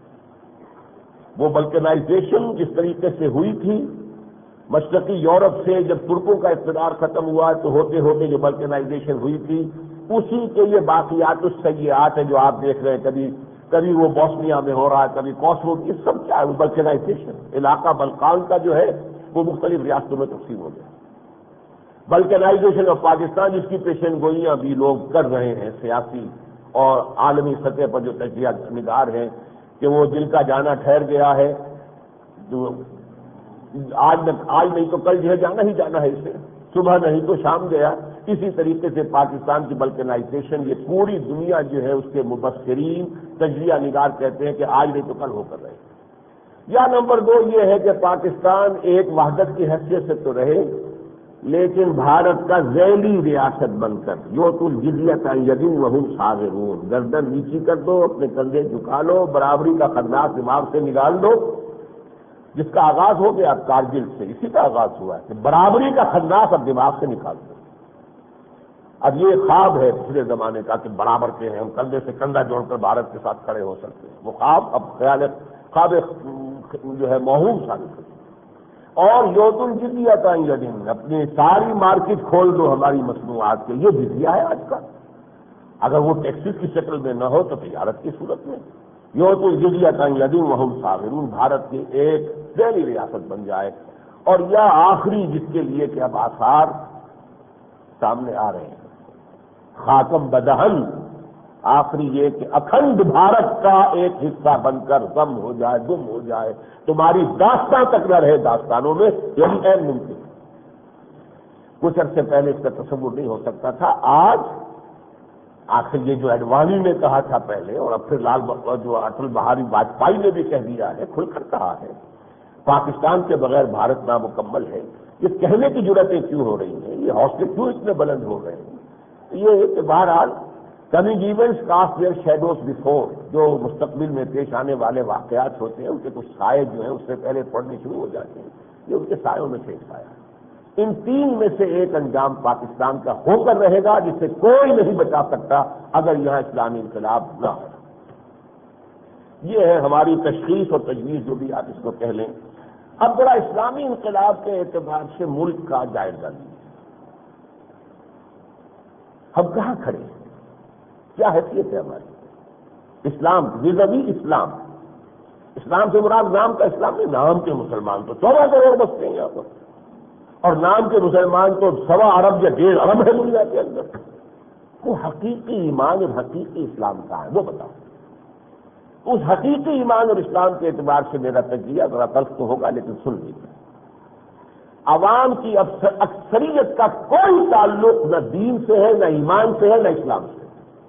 وہ بلکنائزیشن جس طریقے سے ہوئی تھی مشرقی یورپ سے جب ترکوں کا اقتدار ختم ہوا تو ہوتے ہوتے جو بلکنائزیشن ہوئی تھی، اسی کے یہ باقیات السیئات ہیں جو آپ دیکھ رہے ہیں، کبھی وہ بوسنیا میں ہو رہا ہے، کبھی کوسوو، یہ سب کیا ہے؟ بلکنائزیشن۔ علاقہ بلقان کا جو ہے وہ مختلف ریاستوں میں تقسیم ہو گیا۔ بلکنائزیشن آف پاکستان، جس کی پیشن گوئیاں بھی لوگ کر رہے ہیں سیاسی اور عالمی سطح پر جو تجزیہ نگار ہیں کہ وہ دل کا جانا ٹھہر گیا ہے، جو آج نہیں تو کل جو ہے جانا ہی جانا ہے، اسے صبح نہیں تو شام گیا۔ اسی طریقے سے پاکستان کی بلکنائزیشن یہ پوری دنیا جو ہے اس کے مبصرین تجزیہ نگار کہتے ہیں کہ آج نہیں تو کل ہو کر رہے۔ یا نمبر 2 یہ ہے کہ پاکستان ایک وحدت کی حیثیت سے تو رہے لیکن بھارت کا ذیلی ریاست بن کر، یؤتوا الجزیۃ عن ید وہم صاغرون، گردن نیچی کر دو، اپنے کندھے جھکا لو، برابری کا خناس دماغ سے نکال دو، جس کا آغاز ہو گیا اب کارگل سے، اسی کا آغاز ہوا ہے کہ برابری کا خناس اب دماغ سے نکال دو۔ اب یہ خواب ہے پچھلے زمانے کا کہ برابر کے ہیں، ہم کندھے سے کندھا جوڑ کر بھارت کے ساتھ کھڑے ہو سکتے ہیں، وہ خواب اب خواب جو ہے موہوم ثابت ہو۔ اور یؤتوا الجزیۃ عن ید، اپنی ساری مارکیٹ کھول دو ہماری مصنوعات کے، یہ جزیہ ہے آج کا۔ اگر وہ ٹیکسز کی شکل میں نہ ہو تو تجارت کی صورت میں یؤتوا الجزیۃ عن ید وہم صاغرون، بھارت کی ایک ذیلی ریاست بن جائے۔ اور یا آخری جس کے لیے کہ اب آثار سامنے آ رہے ہیں، خاتم بدہن، آخری یہ کہ اکھنڈ بھارت کا ایک حصہ بن کر ضم ہو جائے، گم ہو جائے، تمہاری داستان تک نہ رہے داستانوں میں، یہی عین ممکن ہے۔ کچھ عرصے پہلے اس کا تصور نہیں ہو سکتا تھا، آج آخر یہ جو اڈوانی نے کہا تھا پہلے، اور اب پھر جو اٹل بہاری واجپئی نے بھی کہہ دیا ہے، کھل کر کہا ہے، پاکستان کے بغیر بھارت نامکمل ہے۔ یہ کہنے کی جرتیں کیوں ہو رہی ہیں؟ یہ حوصلے کیوں اتنے بلند ہو رہے ہیں؟ یہ ہے کہ بہرحال coming events cast their shadows before, جو مستقبل میں پیش آنے والے واقعات ہوتے ہیں ان کے کچھ سائے جو ہیں اس سے پہلے پڑنے شروع ہو جاتے ہیں، یہ ان کے سایوں میں سے ایک سایہ ہے۔ ان 3 میں سے ایک انجام پاکستان کا ہو کر رہے گا جسے کوئی نہیں بچا سکتا اگر یہاں اسلامی انقلاب نہ ہو۔ یہ ہے ہماری تشخیص اور تجویز، جو بھی آپ اس کو کہہ لیں۔ اب ذرا اسلامی انقلاب کے اعتبار سے ملک کا جائزہ لیجیے، ہم کہاں کھڑے ہیں، کیا حیثیت ہے ہماری اسلام ویزاوی اسلام۔ اسلام سے مراد نام کا اسلام نہیں، نام کے مسلمان تو 14 کروڑ بستے ہیں یہاں پر، اور نام کے مسلمان تو 1.25 ارب یا 1.5 ارب ہے دنیا کے اندر۔ وہ حقیقی ایمان اور حقیقی اسلام کہاں ہے وہ بتاؤ۔ اس حقیقی ایمان اور اسلام کے اعتبار سے میرا تجزیہ ذرا تلخ تو ہوگا لیکن سن لیجیے۔ عوام کی اکثریت کا کوئی تعلق نہ دین سے ہے، نہ ایمان سے ہے، نہ اسلام سے۔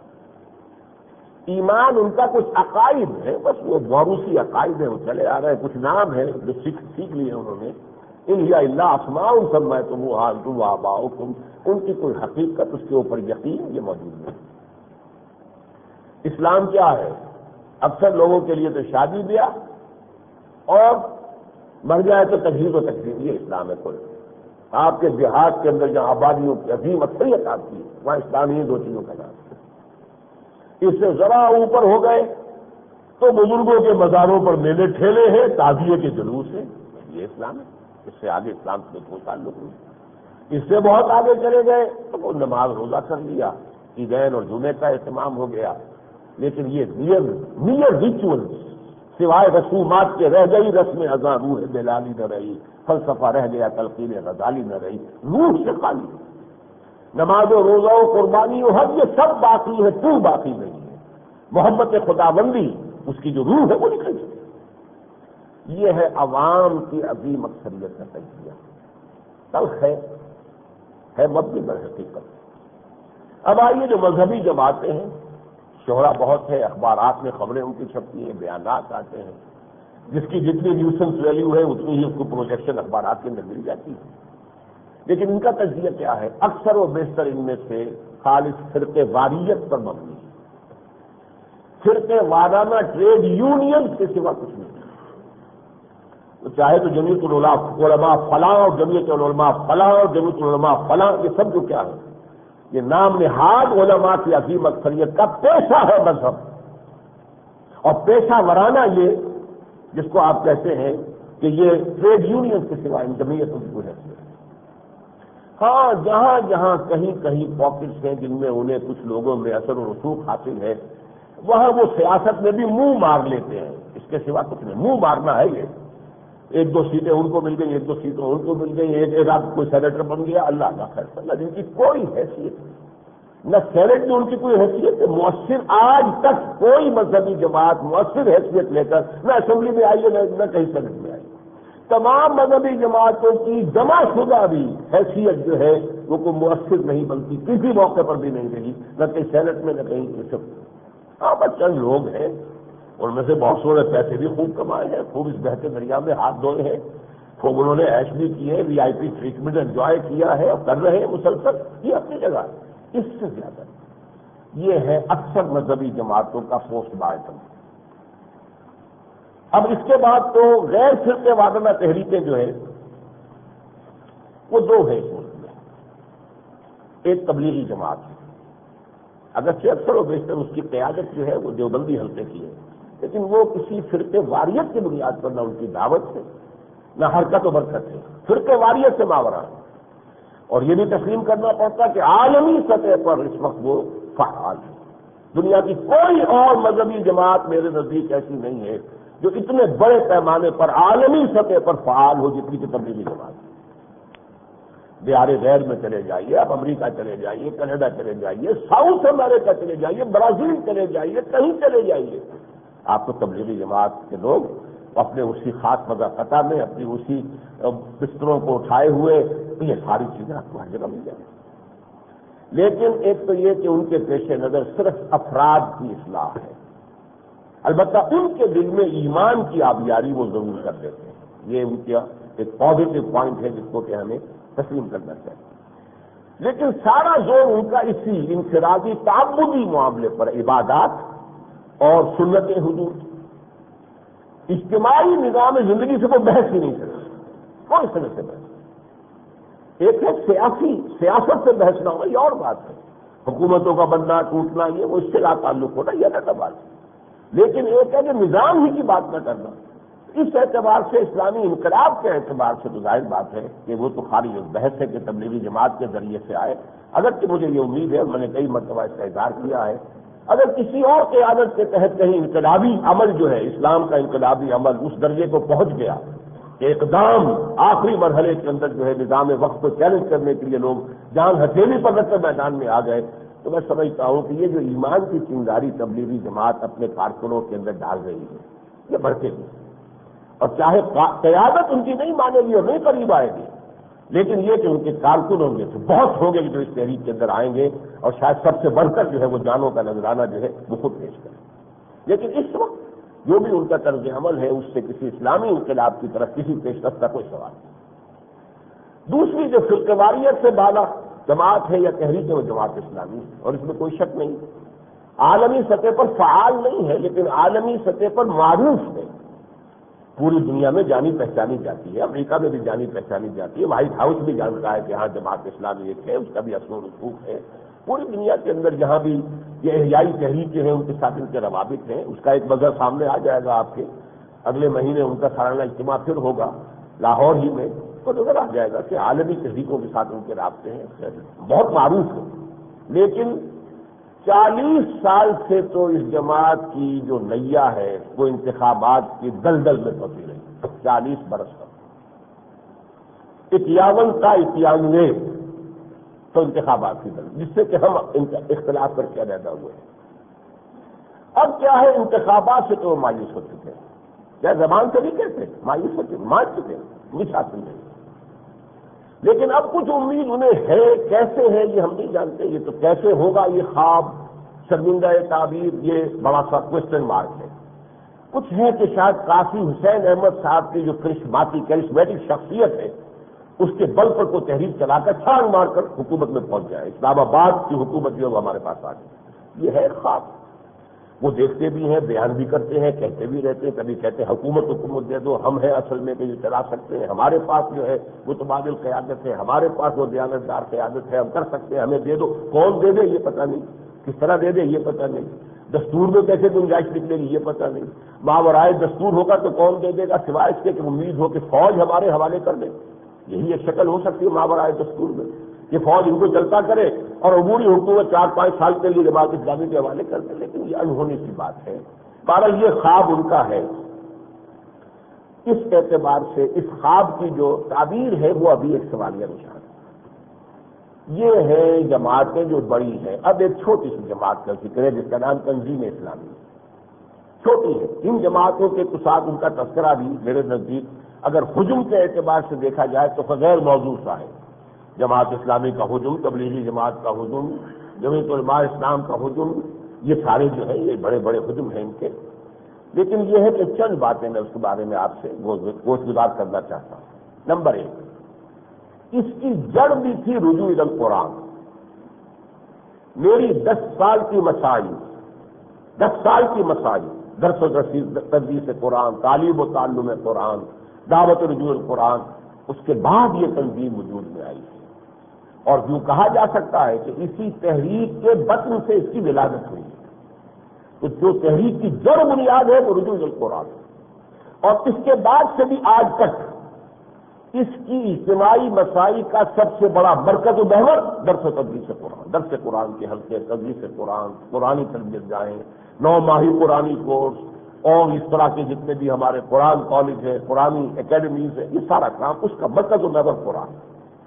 ایمان ان کا کچھ عقائد ہے، بس وہ موروثی عقائد ہیں، وہ چلے آ رہے ہیں، کچھ نام ہیں جو سیکھ لیے انہوں نے، ان ہی الا اسماء سمیتموها انتم وآباؤکم، ان کی کوئی حقیقت، اس کے اوپر یقین یہ موجود نہیں۔ اسلام کیا ہے؟ اکثر لوگوں کے لیے تو شادی بیاہ اور مر جائے تو تجہیز و تکفین، یہ اسلام ہے کوئی۔ آپ کے دیہات کے اندر جہاں آبادیوں کی عظیم اکثریت آتی ہے وہاں اسلام ہی 2 چیزوں کا نام ہے۔ اس سے ذرا اوپر ہو گئے تو بزرگوں کے مزاروں پر میلے ٹھیلے ہیں، تعزیے کے جلوس ہیں، یہ اسلام ہے۔ اس سے آگے اسلام سے کوئی تعلق نہیں۔ اس سے بہت آگے چلے گئے تو وہ نماز روزہ کر لیا، عیدین اور جمعے کا اہتمام ہو گیا، لیکن یہ نیئر ریچول سوائے رسومات کے رہ گئی، رسم ازاں روح بلالی نہ رہی، فلسفہ رہ گیا، تلقین غزالی نہ رہی، روح سے خالی۔ نماز و روزہ و قربانی و حج یہ سب باقی ہے، تو باقی نہیں ہے۔ محبت خداوندی اس کی جو روح ہے وہ نکل گئی۔ یہ ہے عوام کی عظیم اکثریت کا تجزیہ، تلخ ہے مبنی بر حقیقت۔ اب آئیے جو مذہبی جماعتیں ہیں، شہرہ بہت ہے، اخبارات میں خبریں ان کی چھپتی ہیں، بیانات آتے ہیں، جس کی جتنی نیوسنس ویلیو ہے اتنی ہی اس کو پروجیکشن اخبارات کے اندر مل جاتی ہے، لیکن ان کا تجزیہ کیا ہے؟ اکثر و بیشتر ان میں سے خالص فرقے واریت پر مبنی ہے، فرقے وارانہ ٹریڈ یونین کے سوا کچھ نہیں، تو چاہے تو جمعیت العلماء فلاں اور جمعیت العلماء فلاں اور جمعیت العلماء فلاں، یہ سب جو کیا ہے، یہ نام نہاد علماء کی عظیم اکثریت کا پیشہ ہے مذہب، اور پیشہ ورانہ یہ جس کو آپ کہتے ہیں کہ یہ ٹریڈ یونین کے سوا ان جمعیتوں کی کوئی حیثیت ہے۔ ہاں جہاں جہاں کہیں کہیں پاکٹس ہیں جن میں انہیں کچھ لوگوں میں اثر و رسوخ حاصل ہے، وہاں وہ سیاست میں بھی منہ مار لیتے ہیں، اس کے سوا کچھ نہیں، منہ مارنا ہے یہ، ایک دو سیٹیں ان کو مل گئی، ایک دو سیٹیں ان کو مل گئی، ایک آدھ کوئی سینیٹر بن گیا، اللہ کا خیر اللہ، جن کی کوئی حیثیت نہیں، نہ سینٹ میں ان کی کوئی حیثیت ہے، مؤثر آج تک کوئی مذہبی جماعت مؤثر حیثیت لے کر نہ اسمبلی میں آئی ہے نہ کہیں سینٹ میں آئی، تمام مذہبی جماعتوں کی جمع شدہ بھی حیثیت جو ہے وہ کوئی مؤثر نہیں بنتی، کسی موقع پر بھی نہیں رہی، نہ کہیں سینٹ میں نہ کہیں سب۔ ہاں بس چند لوگ ہیں، ان میں سے بہت سارے پیسے بھی خوب کمائے ہیں، خوب اس بہتے دریا میں ہاتھ دھوئے ہیں، خوب انہوں نے عیش بھی کی ہے، وی آئی پی ٹریٹمنٹ انجوائے کیا ہے اور کر رہے ہیں مسلسل، یہ اپنی جگہ۔ اس سے زیادہ یہ ہے اکثر مذہبی جماعتوں کا پوسٹ مارٹم۔ اب اس کے بعد تو غیر فرقے وارانہ تحریکیں جو ہیں وہ دو ہیں اس ملک میں، ایک تبلیغی جماعت ہے، اگرچہ اکثر و بیشتر اس کی قیادت جو ہے وہ دیوبندی حلقے کی ہے، لیکن وہ کسی فرقے واریت کی بنیاد پر نہ ان کی دعوت ہے نہ حرکت و برکت ہے، فرقے واریت سے ماورا ہے، اور یہ بھی تسلیم کرنا پڑتا کہ عالمی سطح پر اس وقت وہ فعال ہے۔ دنیا کی کوئی اور مذہبی جماعت میرے نزدیک ایسی نہیں ہے جو اتنے بڑے پیمانے پر عالمی سطح پر فعال ہو جتنی کہ تبلیغی جماعت ہے۔ دیار غیر میں چلے جائیے، آپ امریکہ چلے جائیے، کینیڈا چلے جائیے، ساؤتھ امریکہ چلے جائیے، برازیل چلے جائیے، کہیں چلے جائیے، آپ کو تبلیغی جماعت کے لوگ اپنے اسی خاص مزہ قطع میں اپنی اسی بستروں کو اٹھائے ہوئے، یہ ساری چیزیں آپ کو ہر جگہ مل جائیں گی۔ لیکن ایک تو یہ کہ ان کے پیش نظر صرف افراد کی اصلاح ہے، البتہ ان کے دل میں ایمان کی آبیاری وہ ضرور کر دیتے ہیں، یہ ان کا ایک پازیٹو پوائنٹ ہے جس کو کہ ہمیں تسلیم کرنا چاہیے، لیکن سارا زور ان کا اسی انفرادی تعبدی معاملے پر، عبادات اور سنت حدود، اجتماعی نظام زندگی سے وہ بحث ہی نہیں کرتے، کون سمے سے بحث؟ ایک ہے سیاست سے بحث نہ ہونا، یہ اور بات ہے، حکومتوں کا بننا ٹوٹنا یہ وہ اس سے لا تعلق ہونا، یہ الگ بات ہے، لیکن ایک ہے کہ نظام ہی کی بات نہ کرنا۔ اس اعتبار سے اسلامی انقلاب کے اعتبار سے تو ظاہر بات ہے کہ وہ تو خارج بحث ہے کہ تبلیغی جماعت کے ذریعے سے آئے، اگرچہ مجھے یہ امید ہے اور میں نے کئی مرتبہ اس کا اظہار کیا ہے، اگر کسی اور قیادت کے تحت کہیں انقلابی عمل جو ہے اسلام کا انقلابی عمل اس درجے کو پہنچ گیا کہ اقدام آخری مرحلے کے اندر جو ہے نظام وقت کو چیلنج کرنے کے لیے لوگ جان ہتھیلی پر رکھ کر میدان میں آ گئے، تو میں سمجھتا ہوں کہ یہ جو ایمان کی چنگاری تبلیغی جماعت اپنے کارکنوں کے اندر ڈال رہی ہے یہ بڑھتے گی، اور چاہے قیادت ان کی نہیں مانے گی اور نہیں قریب آئے گی، لیکن یہ کہ ان کے کارکن ہوں گے تو بہت ہوں گے جو اس تحریک کے اندر آئیں گے اور شاید سب سے بڑھ کر جو ہے وہ جانوں کا نذرانہ جو ہے وہ خود پیش کریں، لیکن اس وقت جو بھی ان کا طرز عمل ہے اس سے کسی اسلامی انقلاب کی طرف کسی پیشرفت کا کوئی سوال نہیں۔ دوسری جو فرقہ واریت سے بالا جماعت ہے یا تحریک ہے وہ جماعت اسلامی ہے، اور اس میں کوئی شک نہیں، عالمی سطح پر فعال نہیں ہے لیکن عالمی سطح پر معروف ہے، پوری دنیا میں جانی پہچانی جاتی ہے، امریکہ میں بھی جانی پہچانی جاتی ہے، وائٹ ہاؤس بھی جانتا ہے کہ ہاں جماعت اسلامی ایک ہے، اس کا بھی اثر و رسوخ ہے، پوری دنیا کے اندر جہاں بھی یہ احیائی تحریکیں ہیں ان کے ساتھ ان کے روابط ہیں، اس کا ایک مظہر سامنے آ جائے گا آپ کے، اگلے مہینے ان کا سالانہ اجتماع پھر ہوگا لاہور ہی میں، تو نظر آ جائے گا کہ عالمی تحریکوں کے ساتھ ان کے رابطے ہیں، بہت معروف ہے، لیکن 40 سال سے تو اس جماعت کی جو نیا ہے وہ انتخابات کی دلدل میں پھنسی رہی، 40 برس تک، 51 کا 91 تو انتخابات کی دلدل، جس سے کہ ہم اختلاف کر کے علیحدہ ہوئے ہیں۔ اب کیا ہے، انتخابات سے تو وہ مایوس ہو چکے ہیں، کیا زبان سے نہیں کہتے، مایوس ہو چکے، مان چکے ہیں، مٹھ حاصل نہیں، لیکن اب کچھ امید انہیں ہے، کیسے ہے یہ ہم نہیں جانتے، یہ تو کیسے ہوگا یہ خواب شرمندہ تعبیر، یہ بڑا سا کوشچن مارک ہے۔ کچھ ہے کہ شاید قاضی حسین احمد صاحب کی جو کرشمیٹک شخصیت ہے اس کے بل پر کوئی تحریک چلا کر چھلانگ مار کر حکومت میں پہنچ جائے، اسلام آباد کی حکومت جو ہمارے پاس آ گئی۔ یہ ہے خواب، وہ دیکھتے بھی ہیں، بیان بھی کرتے ہیں، کہتے بھی رہتے ہیں، کبھی کہتے ہیں حکومت دے دو، ہم ہیں اصل میں کہ یہ چلا سکتے ہیں، ہمارے پاس جو ہے متبادل قیادت ہے، ہمارے پاس وہ دیانتدار قیادت ہے، ہم کر سکتے ہیں، ہمیں دے دو۔ کون دے دے یہ پتہ نہیں، کس طرح دے دے یہ پتہ نہیں، دستور میں کیسے گنجائش نکلے گی یہ پتہ نہیں، ماورائے دستور ہوگا تو کون دے دے گا، سوائے اس کے کہ امید ہو کہ فوج ہمارے حوالے کر دے۔ یہی ایک شکل ہو سکتی ہے ماورائے دستور میں کہ فوج ان کو چلتا کرے اور عبوری حکومت 4-5 سال کے لیے جماعت اسلامی کے حوالے کر دے، لیکن یہ انہونی سی بات ہے۔ بہرحال یہ خواب ان کا ہے۔ اس اعتبار سے اس خواب کی جو تعبیر ہے وہ ابھی ایک سوالیہ نشان ہے۔ یہ ہے جماعتیں جو بڑی ہیں۔ اب ایک چھوٹی سی جماعت کا ذکر ہے جس کا نام تنظیم اسلامی ہے، چھوٹی ہے۔ ان جماعتوں کے ساتھ ان کا تذکرہ بھی میرے نزدیک اگر حجم کے اعتبار سے دیکھا جائے تو غیر موضوع سا ہے۔ جماعت اسلامی کا حجم، تبلیغی جماعت کا حجم، جمعیت علماء اسلام کا حجم، یہ سارے جو ہیں یہ بڑے بڑے حجم ہیں ان کے۔ لیکن یہ ہے کہ چند باتیں میں اس کے بارے میں آپ سے گزار کرنا چاہتا ہوں۔ نمبر 1، اس کی جڑ بھی تھی رجوع الی القرآن۔ میری 10 سال کی مساعی، 10 سال کی مساعی، درس و تدریس قرآن، تعلیم و تعلم قرآن، دعوت رجوع القرآن، اس کے بعد یہ تنظیم وجود میں آئی ہے۔ اور یوں کہا جا سکتا ہے کہ اسی تحریک کے بطن سے اس کی ولادت ہوئی ہے۔ تو جو تحریک کی جڑ بنیاد ہے وہ رجوع القرآن، اور اس کے بعد سے بھی آج تک اس کی اجتماعی مسائی کا سب سے بڑا مرکز و محور درس و تدریس قرآن، درس قرآن کے حلقے، تدریس قرآن، قرآنی تربیت گاہیں، 9 ماہی قرآنی کورس، اور اس طرح کے جتنے بھی ہمارے قرآن کالج ہیں، قرآنی اکیڈمیز ہیں، یہ سارا کام اس کا مرکز و محور قرآن ہے۔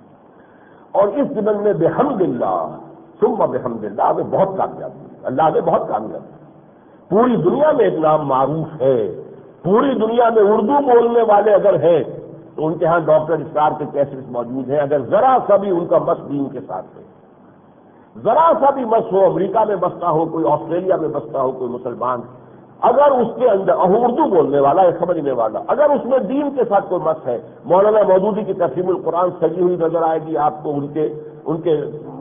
اور اس زمن میں بحمد اللہ ثم بحمد اللہ ہمیں بہت کامیابی ہے، اللہ نے بہت کامیابی ہے۔ پوری دنیا میں ایک نام معروف ہے، پوری دنیا میں اردو بولنے والے اگر ہیں تو ان کے ہاں ڈاکٹر اسرار کے کیسز موجود ہیں۔ اگر ذرا سا بھی ان کا مس دین کے ساتھ ہے، ذرا سا بھی مس ہو، امریکہ میں بستا ہو کوئی، آسٹریلیا میں بستا ہو کوئی مسلمان، اگر اس کے اندر اردو بولنے والا یا سمجھنے والا، اگر اس میں دین کے ساتھ کوئی مس ہے، مولانا مودودی کی تفہیم القرآن سجی ہوئی نظر آئے گی آپ کو ان کے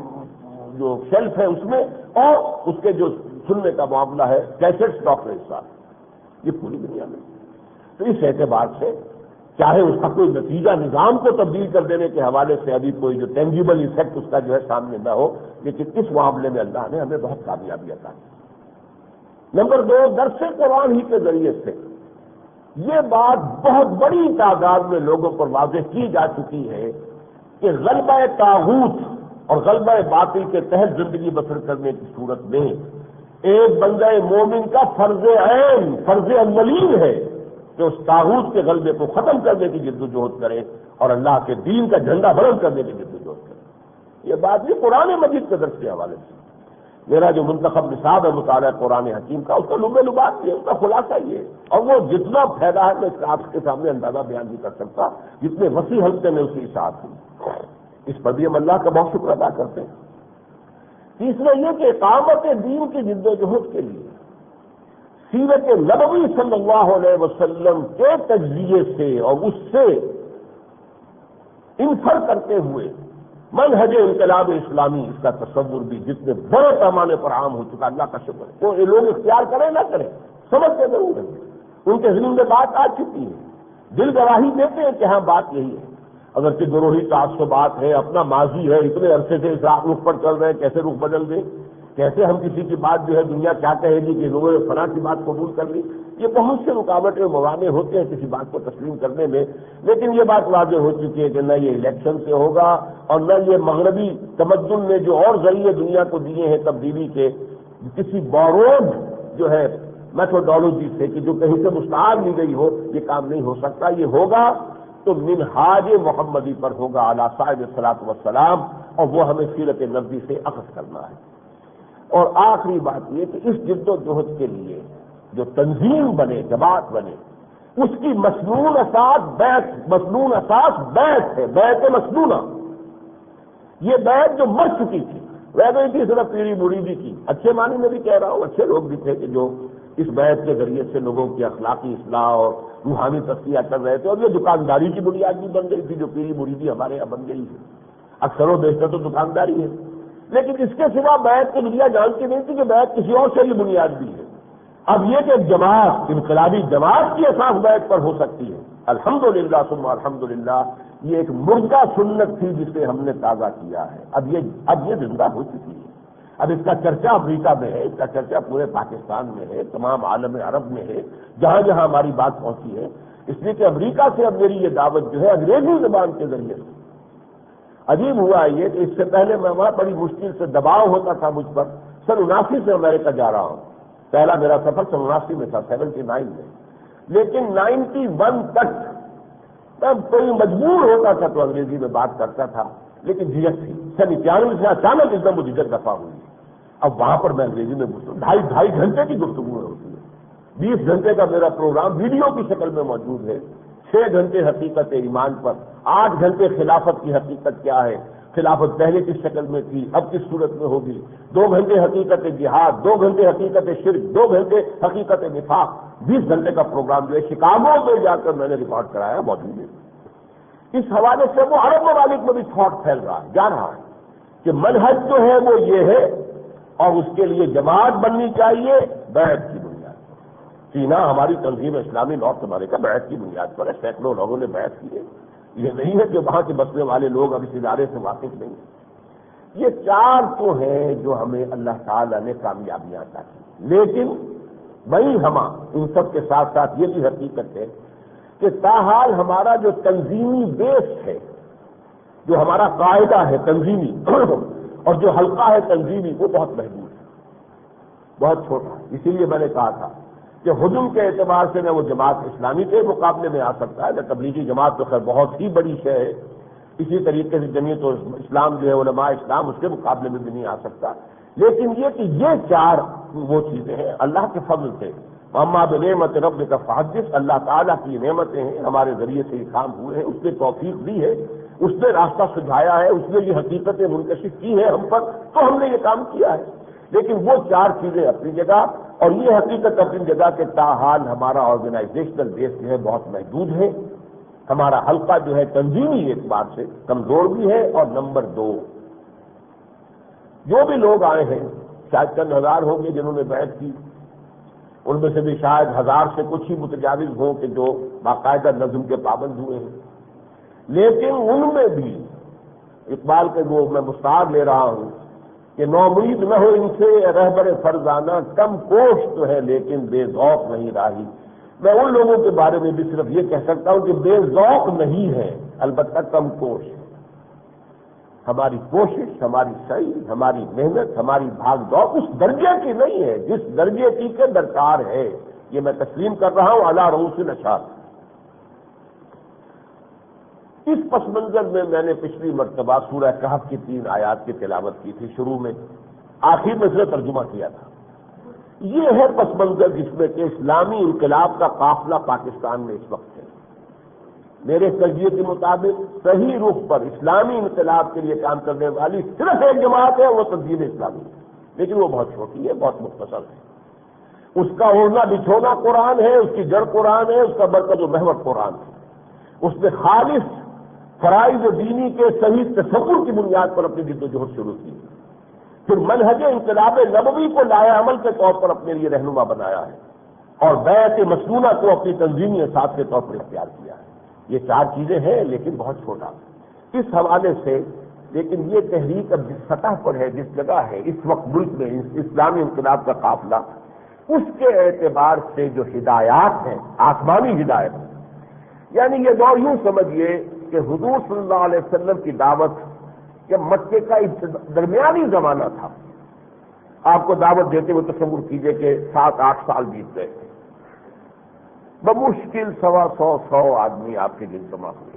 جو شیلف ہے اس میں، اور اس کے جو سننے کا معاملہ ہے کیسٹس ڈاکٹر اسرار، یہ پوری دنیا میں۔ تو اس اعتبار سے چاہے اس کا کوئی نتیجہ نظام کو تبدیل کر دینے کے حوالے سے ابھی کوئی جو ٹینجیبل ایفیکٹ اس کا جو ہے سامنے نہ ہو، لیکن اس معاملے میں اللہ نے ہمیں بہت کامیابی عطا کی۔ نمبر 2، درس قرآن ہی کے ذریعے سے یہ بات بہت بڑی تعداد میں لوگوں پر واضح کی جا چکی ہے کہ غلبہ طاغوت اور غلبہ باطل کے تحت زندگی بسر کرنے کی صورت میں ایک بندہ مومن کا فرض عین، فرض اولین ہے کہ اس طاغوت کے غلبے کو ختم کرنے کی جد و جہد کرے اور اللہ کے دین کا جھنڈا بلند کرنے کی جد و جہد کرے۔ یہ بات بھی قرآن مجید کے درس کے حوالے سے، میرا جو منتخب نصاب ہے مطالعہ قرآن حکیم کا، اس کا لب لباب یہ، اس کا خلاصہ یہ، اور وہ جتنا پھیلا ہے میں اس کا آپ کے سامنے اندازہ بیان نہیں کر سکتا، جتنے وسیع حلقے میں اسی اشاعت ہوئی۔ اس پر بھی ہم اللہ کا بہت شکر ادا کرتے ہیں۔ تیسرا یہ کہ اقامت دین کی جد و جہد کے لیے سیرت نبوی صلی اللہ علیہ وسلم کے تجزیے سے اور اس سے انفر کرتے ہوئے منہج انقلاب اسلامی، اس کا تصور بھی جتنے بڑے پیمانے پر عام ہو چکا، اللہ کا شکر ہے۔ وہ لوگ اختیار کریں نہ کریں، سمجھتے ضرور ہیں، ان کے ذہن میں بات آ چکی ہے، دل گواہی دیتے ہیں کہ ہاں بات یہی ہے۔ اگرچہ گروہی تعصبات ہے، اپنا ماضی ہے، اتنے عرصے سے اس رخ پر چل رہے ہیں، کیسے رخ بدل دیں، کیسے ہم کسی کی بات جو ہے دنیا کیا کہے گی کہ لوگوں نے فلاں کی بات قبول کر لی، یہ بہت سے رکاوٹیں موانع ہوتے ہیں کسی بات کو تسلیم کرنے میں۔ لیکن یہ بات واضح ہو چکی ہے کہ نہ یہ الیکشن سے ہوگا اور نہ یہ مغربی تمدن نے جو اور ذریعے دنیا کو دیے ہیں تبدیلی کے، کسی بوروڈ جو ہے میتھوڈالوجی سے کہ جو کہیں سے مستعار لی گئی ہو، یہ کام نہیں ہو سکتا۔ یہ ہوگا تو منہاج محمدی پر ہوگا علی صاحب الصلاۃ والسلام، اور وہ ہمیں سیرت نبوی سے اخذ کرنا ہے۔ اور آخری بات یہ کہ اس جد و جہد کے لیے جو تنظیم بنے، جماعت بنے، اس کی مسنون اساس بیعت ہے، بیعت مسنونہ، یہ بیعت جو مر چکی تھی، رہ گئی تھی صرف پیری مریدی کی، اچھے معنی میں بھی کہہ رہا ہوں، اچھے لوگ بھی تھے کہ جو اس بیعت کے ذریعے سے لوگوں کی اخلاقی اصلاح اور روحانی تصفیہ کر رہے تھے، اور یہ دکانداری کی بنیاد بھی بن گئی تھی جو پیری مریدی ہمارے یہاں بن گئی ہے، اکثر و بیشتر تو دکانداری ہے، لیکن اس کے سوا بیعت کی دنیا جانتی نہیں تھی کہ بیعت کسی اور سے بھی بنیاد بھی ہے۔ اب یہ کہ جماعت، انقلابی جماعت کی اساس بیعت پر ہو سکتی ہے، الحمدللہ ثم الحمدللہ، یہ ایک مردہ سنت تھی جسے ہم نے تازہ کیا ہے، اب یہ زندہ ہو چکی ہے۔ اب اس کا چرچا امریکہ میں ہے، اس کا چرچا پورے پاکستان میں ہے، تمام عالم عرب میں ہے، جہاں جہاں ہماری بات پہنچی ہے، اس لیے کہ امریکہ سے اب میری یہ دعوت جو ہے انگریزی زبان کے ذریعے سے۔ عجیب ہوا یہ کہ اس سے پہلے میں وہاں بڑی مشکل سے دباؤ ہوتا تھا مجھ پر، سن 79 سے امریکہ جا رہا ہوں، پہلا میرا سفر سن 79 میں تھا، 79 میں، لیکن 91 تک تب کوئی مجبور ہوتا تھا تو انگریزی میں بات کرتا تھا، لیکن جھجک تھی۔ سن 91 سے اچانک ایک دم وہ جھجک دفع ہوئی، اب وہاں پر میں انگریزی میں گفتگو، ڈھائی گھنٹے کی گفتگو ہوتی ہے، 20 گھنٹے کا میرا پروگرام ویڈیو کی شکل میں موجود ہے، 6 گھنٹے حقیقت ایمان پر، 8 گھنٹے خلافت کی حقیقت کیا ہے، خلافت پہلے کس شکل میں تھی، اب کس صورت میں ہوگی، 2 گھنٹے حقیقت جہاد، 2 گھنٹے حقیقت شرک، 2 گھنٹے حقیقت نفاق، 20 گھنٹے کا پروگرام جو ہے شکاگو میں جا کر میں نے ریکارڈ کرایا موجود ہے۔ اس حوالے سے وہ عرب ممالک میں بھی تھاٹ پھیل رہا ہے، جا رہا ہے کہ منہج جو ہے وہ یہ ہے اور اس کے لیے جماعت بننی چاہیے بیعت کی بنیاد پر۔ چینا ہماری تنظیم اسلامی نارتھ امریکہ بیعت کی بنیاد پر ہے، سینکڑوں لوگوں نے بیعت کی ہے، یہ نہیں ہے کہ وہاں کے بسنے والے لوگ اب اس ادارے سے واقف نہیں ہیں۔ یہ 4 تو ہیں جو ہمیں اللہ تعالیٰ نے کامیابیاں عطا کی، لیکن وہی ان سب کے ساتھ ساتھ یہ بھی حقیقت ہے کہ تاحال ہمارا جو تنظیمی بیس ہے، جو ہمارا قاعدہ ہے تنظیمی اور جو حلقہ ہے تنظیمی، وہ بہت محدود ہے، بہت چھوٹا ہے۔ اسی لیے میں نے کہا تھا کہ حجم کے اعتبار سے نہ وہ جماعت اسلامی کے مقابلے میں آ سکتا ہے، نہ تبلیغی جماعت تو خیر بہت ہی بڑی شے ہے، اسی طریقے سے جمعیت اسلام جو ہے علماء اسلام اس کے مقابلے میں بھی نہیں آ سکتا، لیکن یہ کہ یہ 4 وہ چیزیں ہیں اللہ کے فضل سے۔ اما بنعمت ربک فحدث، اللہ تعالیٰ کی نعمتیں ہیں، ہمارے ذریعے سے یہ کام ہوئے ہیں، اس نے توفیق دی ہے، اس نے راستہ سجھایا ہے، اس نے یہ حقیقتیں منکشف کی ہے ہم پر، تو ہم نے یہ کام کیا ہے۔ لیکن وہ 4 چیزیں اپنی جگہ اور یہ حقیقت اپنی جگہ کے تاحال ہمارا آرگنائزیشنل بیس جو ہے بہت محدود ہے، ہمارا حلقہ جو ہے تنظیمی اعتبار سے کمزور بھی ہے، اور نمبر 2 جو بھی لوگ آئے ہیں شاید چند ہزار ہوں گے جنہوں نے بیعت کی، ان میں سے بھی شاید 1000 سے کچھ ہی متجاوز ہوں کہ جو باقاعدہ نظم کے پابند ہوئے ہیں، لیکن ان میں بھی اقبال کے وہ میں مستعار لے رہا ہوں کہ نومید نہ ہو ان سے رہبر فرزانہ، کم کوش تو ہے لیکن بے ذوق نہیں راہی۔ میں ان لوگوں کے بارے میں بھی صرف یہ کہہ سکتا ہوں کہ بے ذوق نہیں ہے، البتہ کم کوش ہے۔ ہماری کوشش، ہماری سعی، ہماری محنت، ہماری بھاگ دوڑ اس درجے کی نہیں ہے جس درجے کی کے درکار ہے، یہ میں تسلیم کر رہا ہوں علی رؤوس الاشہاد۔ اس پس منظر میں میں نے پچھلی مرتبہ سورہ کہف کی 3 آیات کی تلاوت کی تھی، شروع میں، آخر میں سے ترجمہ کیا تھا۔ یہ ہے پس منظر جس میں کہ اسلامی انقلاب کا قافلہ پاکستان میں اس وقت ہے۔ میرے تجزیے کے مطابق صحیح رخ پر اسلامی انقلاب کے لیے کام کرنے والی صرف ایک جماعت ہے، وہ تنظیم اسلامی، لیکن وہ بہت چھوٹی ہے، بہت مختصر ہے۔ اس کا اوڑھنا بچھونا قرآن ہے، اس کی جڑ قرآن ہے، اس کا مرکز و محور قرآن ہے۔ اس نے خالص فرائض دینی کے صحیح تصور کی بنیاد پر اپنی جدوجہد شروع کی، پھر منہج انقلاب نبوی کو لائے عمل کے طور پر اپنے لیے رہنما بنایا ہے، اور بیعت مسنونہ کو اپنی تنظیمی اساس کے طور پر اختیار کیا ہے۔ یہ 4 چیزیں ہیں لیکن بہت چھوٹا۔ اس حوالے سے لیکن یہ تحریک اب جس سطح پر ہے، جس جگہ ہے اس وقت ملک میں اسلامی انقلاب کا قافلہ، اس کے اعتبار سے جو ہدایات ہیں آسمانی ہدایت، یعنی یہ دور یوں سمجھیے کہ حضور صلی اللہ علیہ وسلم کی دعوت جب مکے کا درمیانی زمانہ تھا، آپ کو دعوت دیتے ہوئے تصور کیجئے کہ 7-8 سال بیت گئے، بمشکل 100 آدمی آپ کے دل جمع ہوئے،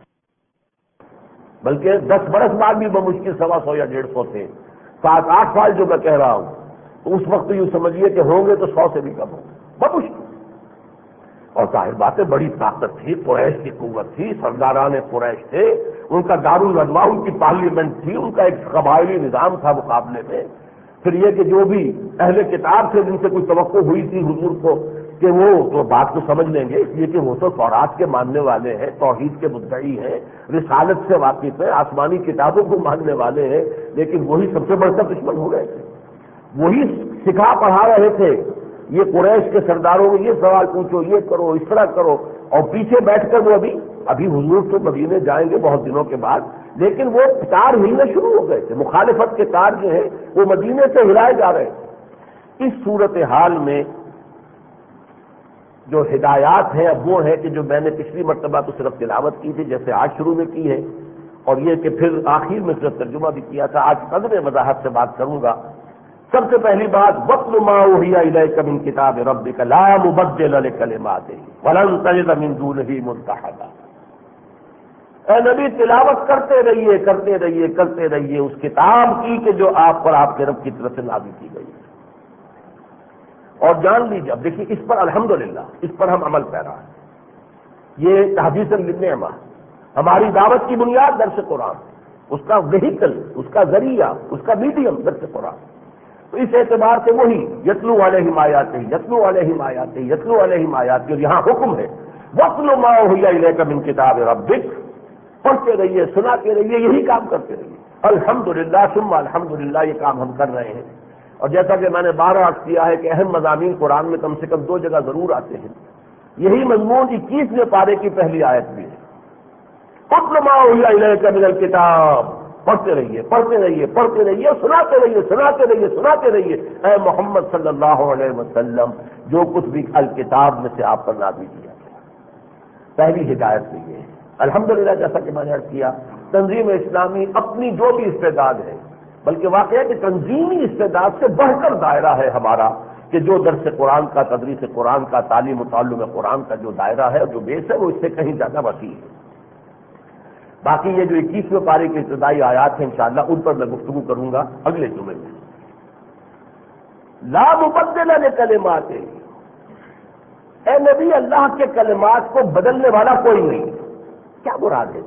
بلکہ 10 برس بعد بھی بمشکل 100 یا 150 تھے۔ 7-8 سال جو میں کہہ رہا ہوں، تو اس وقت یوں سمجھیے کہ ہوں گے تو 100 سے بھی کم ہوں گے بمشکل۔ اور ظاہر بات ہے بڑی طاقت تھی، قریش کی قوت تھی، سرداران قریش تھے، ان کا دارالندوا ان کی پارلیمنٹ تھی، ان کا ایک قبائلی نظام تھا مقابلے میں. پھر یہ کہ جو بھی اہل کتاب تھے جن سے کوئی توقع ہوئی تھی حضور کو کہ وہ تو بات کو سمجھ لیں گے، اس لیے کہ وہ تو تورات کے ماننے والے ہیں، توحید کے مدعی ہیں، رسالت سے واقف ہیں، آسمانی کتابوں کو ماننے والے ہیں، لیکن وہی سب سے بڑھ کر دشمن ہو گئے تھے. وہی سکھا پڑھا رہے تھے یہ قریش کے سرداروں کو، یہ سوال پوچھو، یہ کرو، اس طرح کرو، اور پیچھے بیٹھ کر وہ ابھی حضور تو مدینے جائیں گے بہت دنوں کے بعد، لیکن وہ تار ہلنے شروع ہو گئے تھے، مخالفت کے تار جو ہیں وہ مدینے سے ہلائے جا رہے تھے. اس صورتحال میں جو ہدایات ہیں اب وہ ہے کہ جو میں نے پچھلی مرتبہ تو صرف تلاوت کی تھی جیسے آج شروع میں کی ہے، اور یہ کہ پھر آخر میں صرف ترجمہ بھی کیا تھا. آج قدر وضاحت سے بات کروں گا. سب سے پہلی بات وَاتْلُ مَا أُوحِيَ إِلَيْكَ مِن كِتَابِ رَبِّكَ لَا مُبَدِّلَ لِكَلِمَاتِهِ وَلَن تَجِدَ مِن دُونِهِ مُلْتَحَدًا. اے نبی تلاوت کرتے رہیے کرتے رہیے کرتے رہیے اس کتاب کی کہ جو آپ پر آپ کے رب کی طرف سے نازل کی گئی ہے. اور جان لیجیے، اب دیکھیے اس پر الحمدللہ اس پر ہم عمل پیرا ہے. یہ تحدیث للنعمہ ہماری دعوت کی بنیاد درس قرآن، اس کا وہیکل، اس کا ذریعہ، اس کا میڈیم درس قرآن. تو اس اعتبار سے وہی یتلو علیہم آیاتہ یتلو علیہم آیاتہ یتلو علیہم آیاتہ، اور یہاں حکم ہے وَاتْلُ مَا أُوحِيَ إِلَيْكَ مِن كِتَابِ رَبِّكَ، پڑھتے رہیے، سناتے رہیے، یہی کام کرتے رہیے. الحمدللہ ثم الحمدللہ یہ کام ہم کر رہے ہیں. اور جیسا کہ میں نے بار عرض کیا ہے کہ اہم مضامین قرآن میں کم سے کم 2 جگہ ضرور آتے ہیں. یہی مضمون 21ویں پارے کی پہلی آیت بھی ہے. وَاتْلُ مَا أُوحِيَ إِلَيْكَ مِنَ الْكِتَابِ، پڑھتے رہیے پڑھتے رہیے پڑھتے رہیے، سناتے رہیے سناتے رہیے سناتے رہیے اے محمد صلی اللہ علیہ وسلم جو کچھ بھی الکتاب میں سے آپ پر نازل کیا گیا. پہلی ہدایت تو یہ ہے. الحمدللہ جیسا کہ میں نے عرض کیا، تنظیم اسلامی اپنی جو بھی استعداد ہے، بلکہ واقعہ کہ تنظیمی استعداد سے بڑھ کر دائرہ ہے ہمارا کہ جو درس قرآن کا، تدریس قرآن کا، تعلیم و تعلم قرآن کا جو دائرہ ہے، جو بیس ہے، وہ اس سے کہیں زیادہ وسیع ہے. باقی یہ جو 21ویں پارے کی ابتدائی آیات ہیں انشاءاللہ ان پر میں گفتگو کروں گا اگلے جمعے میں. لا مبدل لکلماتہ، اے نبی اللہ کے کلمات کو بدلنے والا کوئی نہیں. کیا مراد ہے؟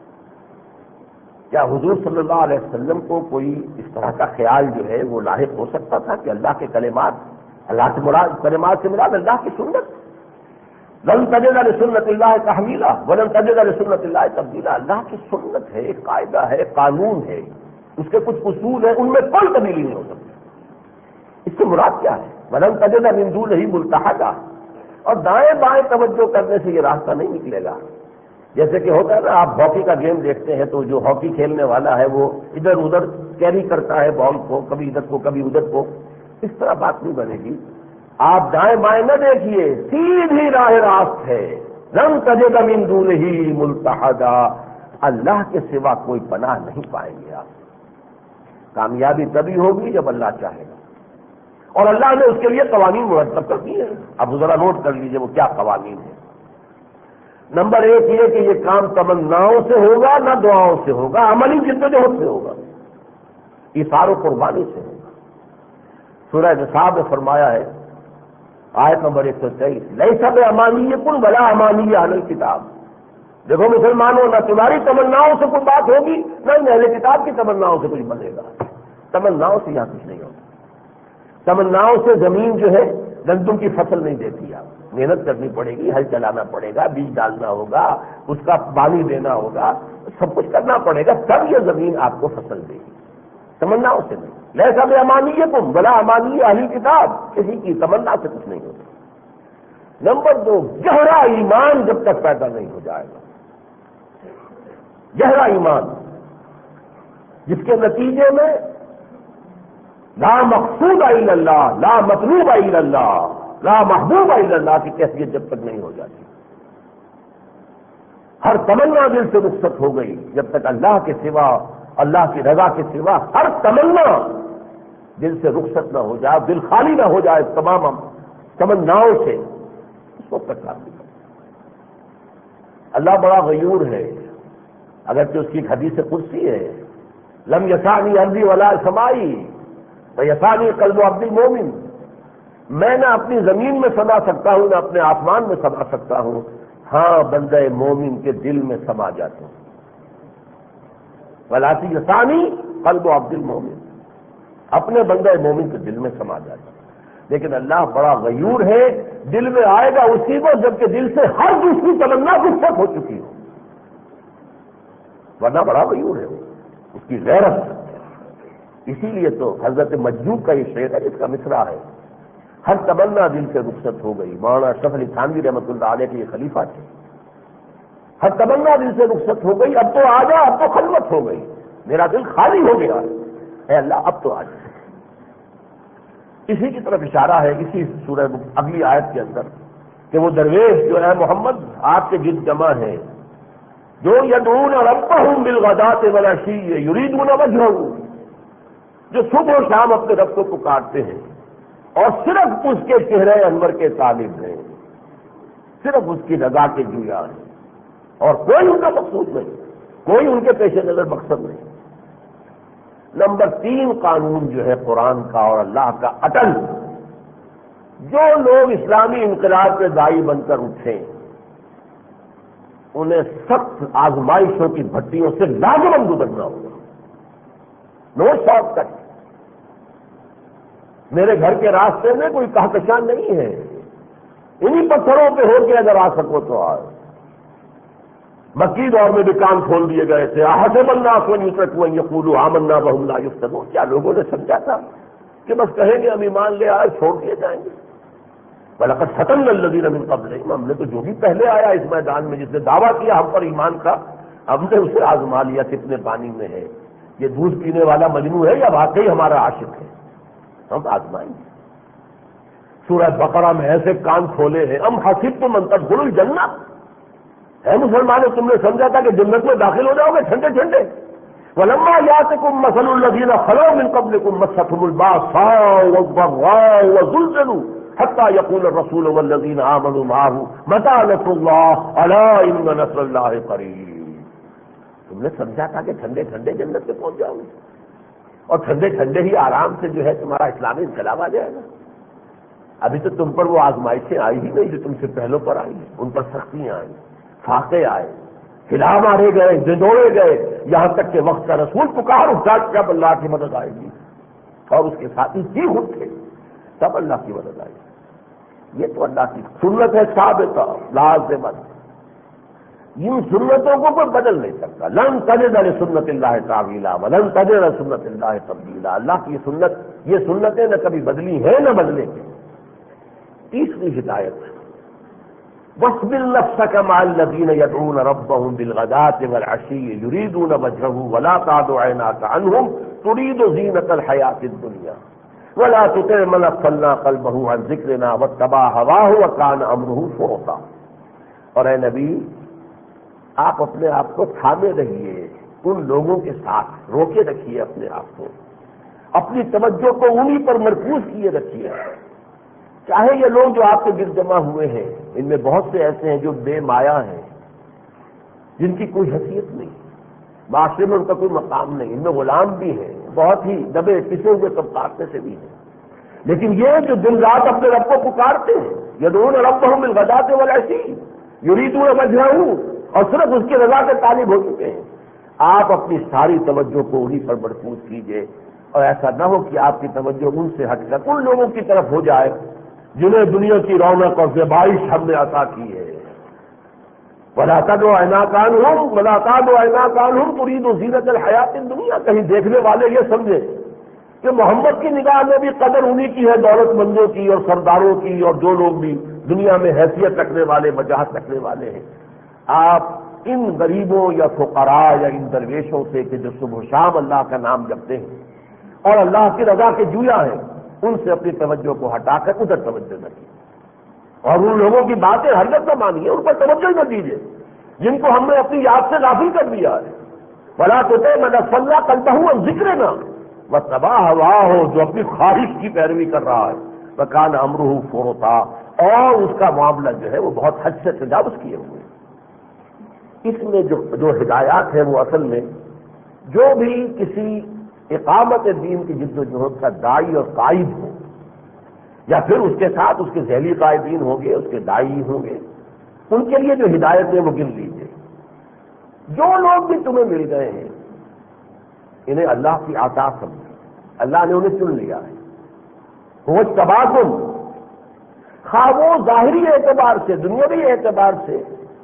کیا حضور صلی اللہ علیہ وسلم کو کوئی اس طرح کا خیال جو ہے وہ لاحق ہو سکتا تھا کہ اللہ کے کلمات، اللہ سے مراد کلمات سے مراد اللہ کی سنت؟ لن تجد لسنت اللہ تحویلا ولن تجد لسنت اللہ تبدیلا. اللہ کی سنت ہے، ایک قاعدہ ہے، قانون ہے، اس کے کچھ اصول ہیں، ان میں کوئی تبدیلی نہیں ہو سکتی. اس سے مراد کیا ہے؟ ولن تجد من دونہ ملتحدا. اور دائیں بائیں توجہ کرنے سے یہ راستہ نہیں نکلے گا. جیسے کہ ہوتا ہے نا، آپ ہاکی کا گیم دیکھتے ہیں تو جو ہاکی کھیلنے والا ہے وہ ادھر ادھر کیری کرتا ہے بال کو، کبھی ادھر کو کبھی ادھر کو. اس طرح بات نہیں بنے گی. آپ دائیں بائیں نہ دیکھیے، سیدھی راہ راست ہے. لن تجد من دونہ ملتحدا، اللہ کے سوا کوئی پناہ نہیں پائیں گے آپ. کامیابی تبھی ہوگی جب اللہ چاہے گا، اور اللہ نے اس کے لیے قوانین مرتب کر دیے ہیں. اب ذرا نوٹ کر لیجئے وہ کیا قوانین ہیں. نمبر 1 یہ کہ یہ کام تمناؤں سے ہوگا نہ دعاؤں سے ہوگا، عملی جدوجہد سے ہوگا، ایثار و قربانی سے ہوگا. سورہ نساء میں فرمایا ہے آیت نمبر 123 لیس بامانیکم ولا امانی اہل الکتاب. دیکھو مسلمانوں، نہ تمہاری تمناؤں سے کوئی بات ہوگی نہ اہل کتاب کی تمناؤں سے کچھ بنے گا. تمناؤں سے یہاں کچھ نہیں ہوگا. تمناؤں سے زمین جو ہے گندم کی فصل نہیں دیتی. آپ محنت کرنی پڑے گی، ہل چلانا پڑے گا، بیج ڈالنا ہوگا، اس کا پانی دینا ہوگا، سب کچھ کرنا پڑے گا، تب یہ زمین آپ کو فصل دے گی. تمناؤں سے نہیں. لیسا بامانیکم ولا امانی اہل کتاب، کسی کی تمنا سے کچھ نہیں ہوتا. نمبر 2 گہرا ایمان جب تک پیدا نہیں ہو جائے گا. گہرا ایمان جس کے نتیجے میں لا مقصود الا اللہ، لا مطلوب الا اللہ، لا محبوب الا اللہ کی کیفیت جب تک نہیں ہو جاتی. ہر تمنا دل سے رخصت ہو گئی جب تک اللہ کے سوا، اللہ کی رضا کے سوا ہر تمنا دل سے رخصت نہ ہو جائے، دل خالی نہ ہو جائے تمام تمناؤں سے، اس وقت تک کام نہیں. اللہ بڑا غیور ہے، اگرچہ اس کی ایک حدیث قدسی ہے لم یسعنی ارضی ولا سمائی فیسعنی قلب عبد المومن. میں نہ اپنی زمین میں سما سکتا ہوں نہ اپنے آسمان میں سما سکتا ہوں، ہاں بندہ مومن کے دل میں سما جاتا ہوں۔ ولاتی یسانی قلب عبد المومن، اپنے بندہ مومن کے دل میں سما جاتا ہے۔ لیکن اللہ بڑا غیور ہے، دل میں آئے گا اسی کو جبکہ دل سے ہر دوسری تمنا رخصت ہو چکی ہو، ورنہ بڑا غیور ہے وہ، اس کی غیرت۔ اسی لیے تو حضرت مجذوب کا یہ شعر ہے، اس کا مصرع ہے، ہر تمنا دل سے رخصت ہو گئی۔ مولانا اشرف علی تھانوی رحمۃ اللہ علیہ کے یہ خلیفہ تھے۔ ہر تمنا دل سے رخصت ہو گئی، اب تو آ جا، اب تو خلوت ہو گئی، میرا دل خالی ہو گیا، اے اللہ اب تو آ جا۔ اسی کی طرف اشارہ ہے اسی سورہ اگلی آیت کے اندر کہ وہ درویش جو ہے محمد آپ کے گرد جمع ہیں، جو یدعون ربهم بالغداۃ والعشی یریدون وجہہ، جو صبح و شام اپنے رب کو پکارتے ہیں اور صرف اس کے چہرے انور کے طالب ہیں، صرف اس کی رضا کے جویا ہیں، اور کوئی ان کا مقصود نہیں، کوئی ان کے پیش نظر مقصد نہیں۔ نمبر 3 قانون جو ہے قرآن کا اور اللہ کا اٹل، جو لوگ اسلامی انقلاب کے داعی بن کر اٹھیں انہیں سخت آزمائشوں کی بھٹیوں سے لازماً گزرنا ہوگا، نو شارٹ کٹ۔ میرے گھر کے راستے میں کوئی کہکشاں نہیں ہے، انہی پتھروں پہ ہو کے اگر آ سکو تو آئے۔ مکی دور میں بھی کان کھول دیے گئے تھے، احسب الناس ان یترکوا ان یقولوا آمنا وهم لا یفتنون، کیا لوگوں نے سمجھا تھا کہ بس کہیں گے ہم ایمان لے آئے چھوڑ دیے جائیں گے؟ وَلَقَدْ فَتَنَّا الَّذِينَ مِن قَبْلِهِمْ، ہم نے تو جو بھی پہلے آیا اس میدان میں جس نے دعویٰ کیا ہم پر ایمان کا، ہم نے اسے آزما لیا کتنے پانی میں ہے، یہ دودھ پینے والا مجنو ہے یا واقعی ہمارا عاشق ہے، ہم آزمائیں گے۔ سورہ بقرہ میں ایسے کان کھولے ہیں، ام حسبتم ان تدخلوا الجنہ، ہے مسلمانوں تم نے سمجھا تھا کہ جنت میں داخل ہو جاؤ گے ٹھنڈے ٹھنڈے؟ وَلَمَّا يَأْتِكُم مَّثَلُ الَّذِينَ خَلَوْا مِن قَبْلِكُم مَّسَّتْهُمُ الْبَأْسَاءُ وَالضَّرَّاءُ وَزُلْزِلُوا حَتَّىٰ يَقُولَ الرَّسُولُ وَالَّذِينَ آمَنُوا مَعَهُ مَتَىٰ نَصْرُ اللَّهِ أَلَا إِنَّ نَصْرَ اللَّهِ قَرِيبٌ۔ تم نے سمجھا تھا کہ ٹھنڈے ٹھنڈے جنت میں پہنچ جاؤ گے اور ٹھنڈے ٹھنڈے ہی آرام سے جو ہے تمہارا اسلامی انقلاب آ جائے گا؟ ابھی تو تم پر وہ آزمائشیں آئی ہی نہیں جو تم سے پہلوں پر آئی، ان پر سختیاں آئیں، فاقے آئے، ہلا مارے گئے، جھنجھوڑے گئے، یہاں تک کہ وقت کا رسول پکار اٹھا کہ اب اللہ کی مدد آئے گی، اور اس کے ساتھی چیخ اٹھے تب اللہ کی مدد آئے گی۔ یہ تو اللہ کی سنت ہے ثابتہ لازمت، ان سنتوں کو کوئی بدل نہیں سکتا۔ لن تجد لسنت اللہ تعویلا ولن تجد لسنت اللہ تبدیلا، اللہ کی سنت، یہ سنتیں نہ کبھی بدلی ہیں نہ بدلیں گے۔ تیسری ہدایت، وَاصْبِرْ نَفْسَكَ مَعَ الَّذِينَ يَدْعُونَ رَبَّهُمْ بِالْغَدَاةِ وَالْعَشِيِّ يُرِيدُونَ وَجْهَهُ وَلَا تَعْدُ عَيْنَاكَ عَنْهُمْ تُرِيدُ زِينَةَ الْحَيَاةِ الدُّنْيَا وَلَا تُطِعْ مَنْ أَغْفَلْنَا قَلْبَهُ عَنْ ذِكْرِنَا وَاتَّبَعَ هَوَاهُ وَكَانَ أَمْرُهُ فُرُطًا۔ اور اے نبی آپ اپنے آپ کو تھامے رہیے، ان لوگوں کے ساتھ روکے رکھیے اپنے آپ کو، اپنی توجہ کو انہی پر مرکوز کیے رکھیے۔ چاہے یہ لوگ جو آپ کے گرد جمع ہوئے ہیں ان میں بہت سے ایسے ہیں جو بے مایا ہیں، جن کی کوئی حیثیت نہیں، معاشرے میں ان کا کوئی مقام نہیں، ان میں غلام بھی ہیں، بہت ہی دبے پسے ہوئے طبقات میں سے بھی ہیں، لیکن یہ جو دن رات اپنے رب کو پکارتے ہیں، یدعون ربهم بالغداۃ والعشی یریدون وجہہ، اور صرف اس کی رضا کے طالب ہو چکے ہیں، آپ اپنی ساری توجہ کو انہی پر مرکوز کیجیے، اور ایسا نہ ہو کہ آپ کی توجہ ان سے ہٹ کر ان لوگوں کی طرف ہو جائے جنہیں دنیا کی رونق اور زیبائش ہم نے عطا کی ہے۔ وَلَا تَدْعُ عَيْنَاكَ عَنْهُمْ تُرِيدُ زِينَةَ الْحَيَاةِ الدُّنْيَا، کہیں دیکھنے والے یہ سمجھے کہ محمد کی نگاہ میں بھی قدر انہی کی ہے، دولت مندوں کی اور سرداروں کی، اور جو لوگ بھی دنیا میں حیثیت رکھنے والے، وجاہت رکھنے والے ہیں۔ آپ ان غریبوں یا فقراء یا ان درویشوں سے کہ جو صبح و شام اللہ کا نام جپتے ہیں اور اللہ کی رضا کے جویا ہیں، ان سے اپنی توجہ کو ہٹا کر ادھر توجہ نہ کیجیے، اور ان لوگوں کی باتیں ہرگز نہ مانیے، ان پر توجہ نہ دیجیے جن کو ہم نے اپنی یاد سے غافل کر دیا ہے۔ وَلَا تُطِعْ مَنْ أَغْفَلْنَا قَلْبَهُ عَنْ ذِكْرِنَا وَاتَّبَعَ هَوَاهُ، جو اپنی خواہش کی پیروی کر رہا ہے، وَكَانَ أَمْرُهُ فُرُطًا، اور اس کا معاملہ جو ہے وہ بہت حد سے تجاوز کیے ہوئے۔ اس میں جو ہدایات ہیں وہ اصل میں جو بھی کسی اقامت دین کی جد و جہد کا داعی اور قائد ہو، یا پھر اس کے ساتھ اس کے ذیلی قائدین ہوں گے، اس کے داعی ہوں گے، ان کے لیے جو ہدایت ہے وہ گن لیجیے۔ جو لوگ بھی تمہیں مل گئے ہیں انہیں اللہ کی عطا سمجھو، اللہ نے انہیں چن لیا ہے۔ وہ تباکم، خواہ وہ ظاہری اعتبار سے، دنیاوی اعتبار سے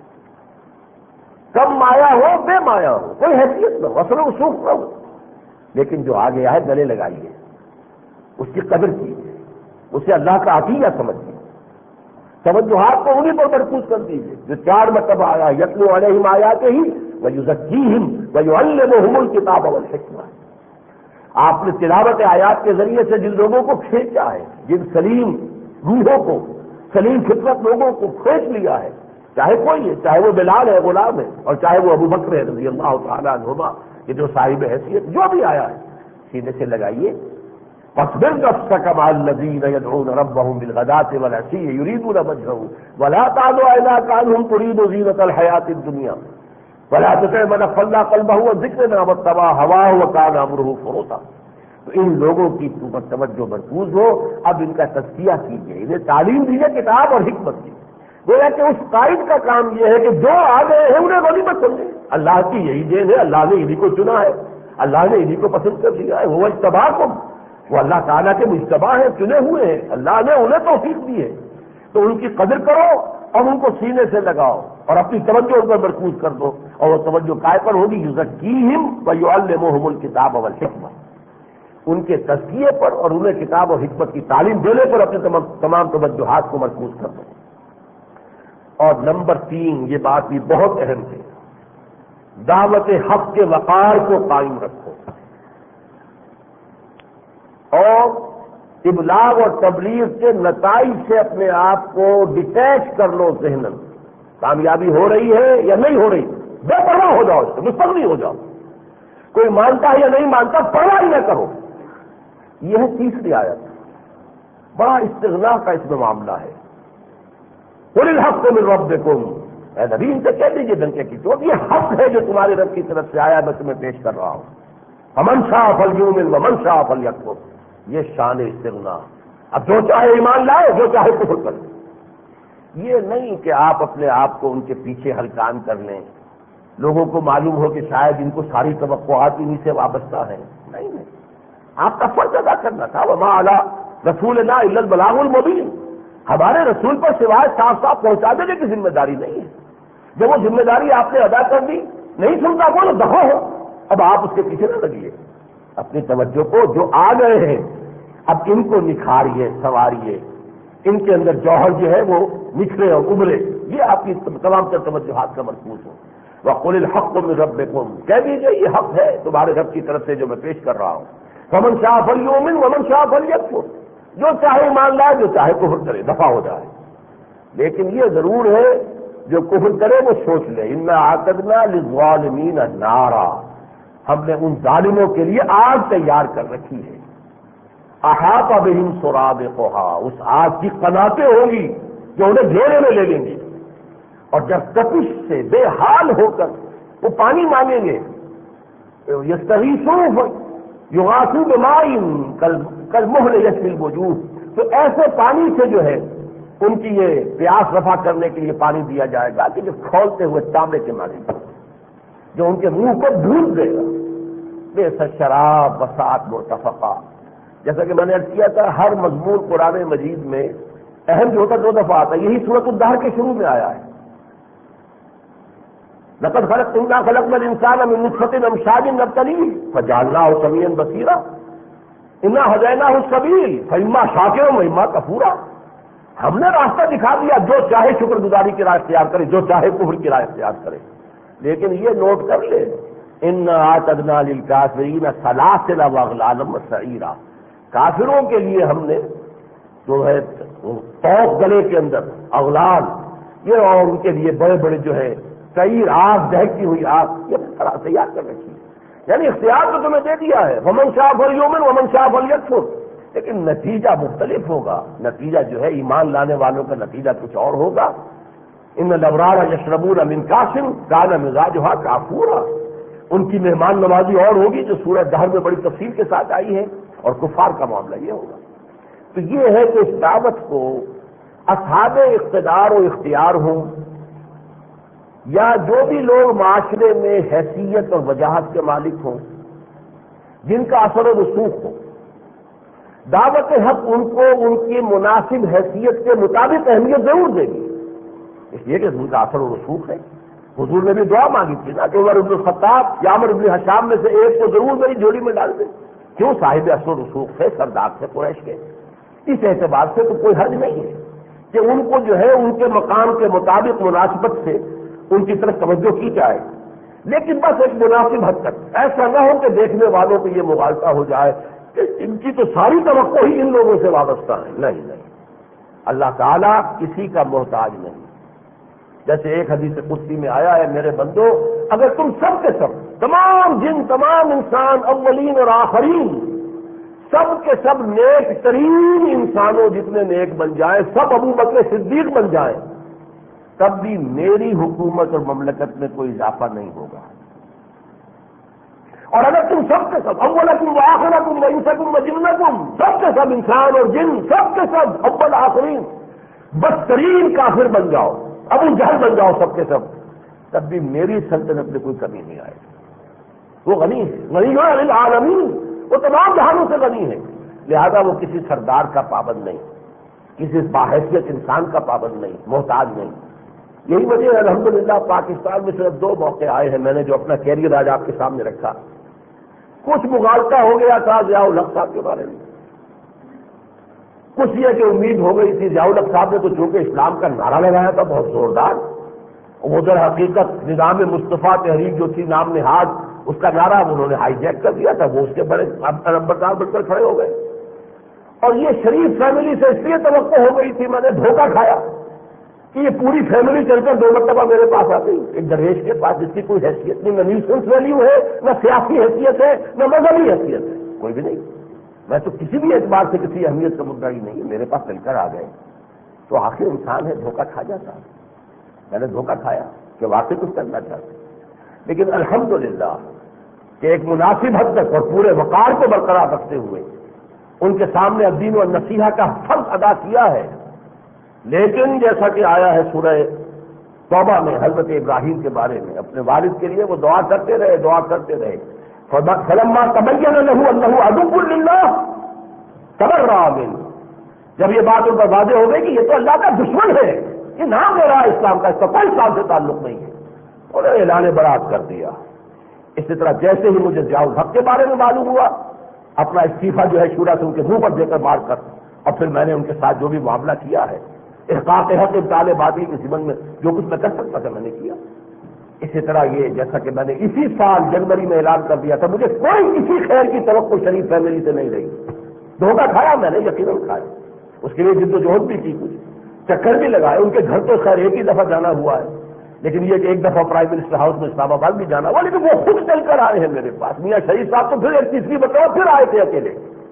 کم مایا ہو، بے مایا ہو، کوئی حیثیت نہ ہو، اثر و رسوخ نہ ہو، لیکن جو آگے آئے گلے لگائیے، اس کی قدر کیجیے، اسے اللہ کا عطیہ سمجھیے، توجہات کو انہیں پر مرکوز کر دیجیے جو 4 مرتبہ آیا یتلو علیہم آیاتہ ویزکیہم ویعلمہم الکتاب والحکمہ۔ آپ نے تلاوت آیات کے ذریعے سے جن لوگوں کو کھینچا ہے، جن سلیم روحوں کو، سلیم فطرت لوگوں کو کھینچ لیا ہے، چاہے کوئی ہے، چاہے وہ بلال ہے، غلام ہے، اور چاہے وہ ابو بکر ہے رضی اللہ تعالیٰ عنہما، یہ جو صاحب حیثیت جو بھی آیا ہے، سینے سے لگائیے۔ فاصبر نفسك مع الذين يدعون ربهم بالغداة والعشي يريدون وجهه ولا تعد عيناك عنهم تريد زينة الحياة الدنيا ولا تطع من أغفلنا قلبه عن ذكرنا واتبع هواه وكان أمره فرطا۔ تو ان لوگوں کی توجہ مرکوز ہو، اب ان کا تزکیہ کیجیے، انہیں تعلیم دیجیے کتاب اور حکمت کی۔ گویا کہ اس قائد کا کام یہ ہے کہ جو آ گئے ہیں انہیں غنیمت سمجھیں، اللہ کی یہی دین ہے، اللہ نے انہیں کو چنا ہے، اللہ نے انہیں کو پسند کر دیا ہے۔ وہ اجتباکم، وہ اللہ تعالیٰ کے مجتبی ہیں، چنے ہوئے ہیں، اللہ نے انہیں توفیق دی ہے، تو ان کی قدر کرو اور ان کو سینے سے لگاؤ اور اپنی توجہ ان پر مرکوز کر دو، اور وہ توجہ قائم پر ہوگی یزکیہم ویعلمہم الکتاب والحکمہ، ان کے تزکیے پر اور انہیں کتاب اور حکمت کی تعلیم دینے پر اپنے تمام توجہات کو مرکوز کر دو۔ اور نمبر 3، یہ بات بھی بہت اہم ہے، دعوت حق کے وقار کو قائم رکھو اور ابلاغ اور تبلیغ کے نتائج سے اپنے آپ کو ڈیٹیچ کر لو ذہناً، کامیابی ہو رہی ہے یا نہیں ہو رہی، بے پرواہ ہو جاؤ، اس سے مستغنی ہو جاؤ، کوئی مانتا ہے یا نہیں مانتا پرواہ ہی نہ کرو۔ یہ ہے تیسری آیت، بڑا استغنا کا اس میں معاملہ ہے۔ قل الحق من ربکم، اے نبی ان سے کہہ دیجیے ڈنکے کی چوٹ، یہ حق ہے جو تمہارے رب کی طرف سے آیا، میں تمہیں پیش کر رہا ہوں۔ فمن شاء فلیؤمن ومن شاء فلیکفر، یہ شان استغنا۔ اب جو چاہے ایمان لائے، جو چاہے کفر کرے۔ یہ نہیں کہ آپ اپنے آپ کو ان کے پیچھے ہلکان کر لیں، لوگوں کو معلوم ہو کہ شاید ان کو ساری توقعات انہی سے وابستہ ہیں، نہیں، آپ کا فرض ادا کرنا تھا۔ وما علی رسولنا الا البلاغ المبین، ہمارے رسول پر سوائے صاف صاف پہنچا دینے کی ذمہ داری نہیں ہے۔ جب وہ ذمہ داری آپ نے ادا کر دی، نہیں سنتا بولو دفع ہو، اب آپ اس کے پیچھے نہ لگیے، اپنی توجہ کو جو آ گئے ہیں اب ان کو نکھاریے، سنواریے، ان کے اندر جوہر جو ہے وہ نکھرے اور ابھرے، یہ آپ کی تمام تر توجہات کا مرکوز ہو۔ وقل الحق من ربکم، کہہ دیجیے یہ حق ہے تمہارے رب کی طرف سے جو میں پیش کر رہا ہوں۔ فمن شاء فلیؤمن ومن شاء فلیکفر، جو چاہے ایمان لائے، جو چاہے کفر کرے، دفع ہو جائے۔ لیکن یہ ضرور ہے جو کفر کرے وہ سوچ لے، انا اعتدنا للظالمین نارا، ہم نے ان ظالموں کے لیے آگ تیار کر رکھی ہے۔ احاط بہم سرادقها، اس آگ کی قناتیں ہوں گی جو انہیں گھیرے میں لے لیں گی، اور جب تپش سے بے حال ہو کر وہ پانی مانگیں گے، یستغیثون یغاثوا بماء کالمہل یشوی الوجوہ، تو ایسے پانی سے جو ہے ان کی یہ پیاس رفع کرنے کے لیے پانی دیا جائے گا کہ جو کھولتے ہوئے تانبے کے مانیں گے، جو ان کے منہ کو بھون دے گا۔ بئس الشراب وساءت مرتفقا، جیسا کہ میں نے عرض کیا تھا، ہر مضمون قرآن مجید میں اہم جو ہوتا 2 دفعہ آتا ہے، یہی سورۃ الدہر کے شروع میں آیا ہے۔ لقد خلقنا الانسان من نطفة امشاج نبتليه فجعلناه سميعا بصيرا انا هديناه السبيل فاما شاكرا واما كفورا، ہم نے راستہ دکھا دیا، جو چاہے شکر گزاری کی راہ اختیار کرے، جو چاہے کفر کی راہ اختیار کرے۔ لیکن یہ نوٹ کر لے، انا اعتدنا للکافرین سلاسل واغلالا وسعیرا، کافروں کے لیے ہم نے جو ہے توق گلے کے اندر اغلال، یہ اور ان کے لیے بڑے بڑے جو ہے سعیر، آگ، دہتی ہوئی آگ، یہ طرح تیار کر رکھی ہے، یعنی اختیار تو تمہیں دے دیا ہے، ومن شاء فلیؤمن ومن شاء فلیکفر، لیکن نتیجہ مختلف ہوگا۔ نتیجہ جو ہے ایمان لانے والوں کا نتیجہ کچھ اور ہوگا۔ ان الابرار یشربون من کاس کان مزاجها کافورا، ان کی مہمان نوازی اور ہوگی جو سورہ دہر میں بڑی تفصیل کے ساتھ آئی ہے، اور کفار کا معاملہ یہ ہوگا۔ تو یہ ہے کہ اس دعوت کو اصحاب اقتدار و اختیار ہوں یا جو بھی لوگ معاشرے میں حیثیت اور وجاہت کے مالک ہوں، جن کا اثر و رسوخ ہو، دعوت حق ان کو ان کی مناسب حیثیت کے مطابق اہمیت ضرور دے گی، اس لیے کہ ان کا اثر و رسوخ ہے۔ حضور نے بھی دعا مانگی تھی نا کہ عمر بن الخطاب یا عمر بن حشام میں سے ایک کو ضرور میری جھولی میں ڈال دیں، کیوں؟ صاحب اثر و رسوخ سے، سردار سے، قریش کے۔ اس اعتبار سے تو کوئی حرج نہیں ہے کہ ان کو جو ہے ان کے مقام کے مطابق مناسبت سے ان کی طرف توجہ کی جائے، لیکن بس ایک مناسب حد تک، ایسا نہ ہو کہ دیکھنے والوں کو یہ مغالطہ ہو جائے کہ ان کی تو ساری توقع ہی ان لوگوں سے وابستہ ہے۔ نہیں نہیں، اللہ تعالیٰ کسی کا محتاج نہیں۔ جیسے ایک حدیث قدسی میں آیا ہے، میرے بندو اگر تم سب کے سب، تمام جن، تمام انسان، اولین اور آخرین، سب کے سب نیک ترین انسانوں جتنے نیک بن جائیں، سب ابو بکر صدیق بن جائیں، تب بھی میری حکومت اور مملکت میں کوئی اضافہ نہیں ہوگا۔ اور اگر تم سب کے سب، اولکم و آخرکم و انسکم و جنکم، سب کے سب انسان اور جن، سب کے سب اول آخرین بدترین کافر بن جاؤ، ابو جہل بن جاؤ سب کے سب، تب بھی میری سلطنت میں کوئی کمی نہیں آئے گی۔ وہ غنی ہے، غنی عن العالمین، وہ تمام جہانوں سے غنی ہے، لہذا وہ کسی سردار کا پابند نہیں، کسی باحیثیت انسان کا پابند نہیں، محتاج نہیں۔ یہی وجہ ہے الحمدللہ پاکستان میں صرف 2 موقع آئے ہیں، میں نے جو اپنا کیریئر آج آپ کے سامنے رکھا، کچھ مغالطہ ہو گیا تھا ضیاء الحق صاحب کے بارے میں، کچھ یہ کہ امید ہو گئی تھی، ضیاء الحق صاحب نے تو چونکہ اسلام کا نعرہ لگایا تھا بہت زوردار، وہ در حقیقت نظام مصطفیٰ تحریک جو تھی نام نہاد، اس کا نعرہ انہوں نے ہائی جیک کر دیا تھا، وہ اس کے بڑے نمبردار بن کر کھڑے ہو گئے۔ اور یہ شریف فیملی سے اس لیے توقع ہو گئی تھی، میں نے دھوکہ کھایا کہ یہ پوری فیملی چل کر 2 مرتبہ میرے پاس آ گئی، ایک درویش کے پاس جس کی کوئی حیثیت نہیں، نہ نیوسنس ویلیو ہے، نہ سیاسی حیثیت ہے، نہ مذہبی حیثیت ہے، کوئی بھی نہیں، میں تو کسی بھی اعتبار سے کسی اہمیت کا مدعی نہیں، میرے پاس چل کر آ گئے، تو آخر انسان ہے دھوکہ کھا جاتا ہے۔ میں نے دھوکہ کھایا کہ واقعی کچھ کرنا چاہتے، لیکن الحمدللہ کہ ایک مناسب حد تک اور پورے وقار کو برقرار رکھتے ہوئے ان کے سامنے الدین و النصیحہ کا فرض ادا کیا ہے۔ لیکن جیسا کہ آیا ہے سورہ توبہ میں حضرت ابراہیم کے بارے میں، اپنے والد کے لیے وہ دعا کرتے رہے فلما تبین له انه عدو للہ تبرأ منہ، جب یہ بات ان پر واضح ہو گئی کہ یہ تو اللہ کا دشمن ہے، یہ نام لے رہا ہے اسلام کا، اس کا کوئی اسلام سے تعلق نہیں ہے، انہوں نے اعلان برات کر دیا۔ اسی طرح جیسے ہی مجھے ضیاء الحق کے بارے میں معلوم ہوا، اپنا استعفیٰ جو ہے شورا سے ان کے منہ پر دے کر مار کر، اور پھر میں نے ان کے ساتھ جو بھی معاملہ کیا ہے، احقاق حق ابطال باطل کے ضمن میں جو کچھ میں کر سکتا تھا میں نے کیا۔ اسی طرح یہ جیسا کہ میں نے اسی سال جنوری میں اعلان کر دیا تھا، مجھے کوئی کسی خیر کی توقع شریف فیملی سے نہیں رہی، دھوکہ کھایا میں نے، یقیناً کھایا، اس کے لیے جد و جہد بھی کی، کچھ چکر بھی لگائے، ان کے گھر تو خیر ایک ہی دفعہ جانا ہوا ہے، لیکن یہ کہ ایک دفعہ پرائم منسٹر ہاؤس میں اسلام آباد بھی جانا ہوا، لیکن وہ خود چل کر آئے ہیں میرے پاس۔ میاں شریف صاحب تو پھر ایک تیسری مرتبہ پھر آئے تھے اکیلے،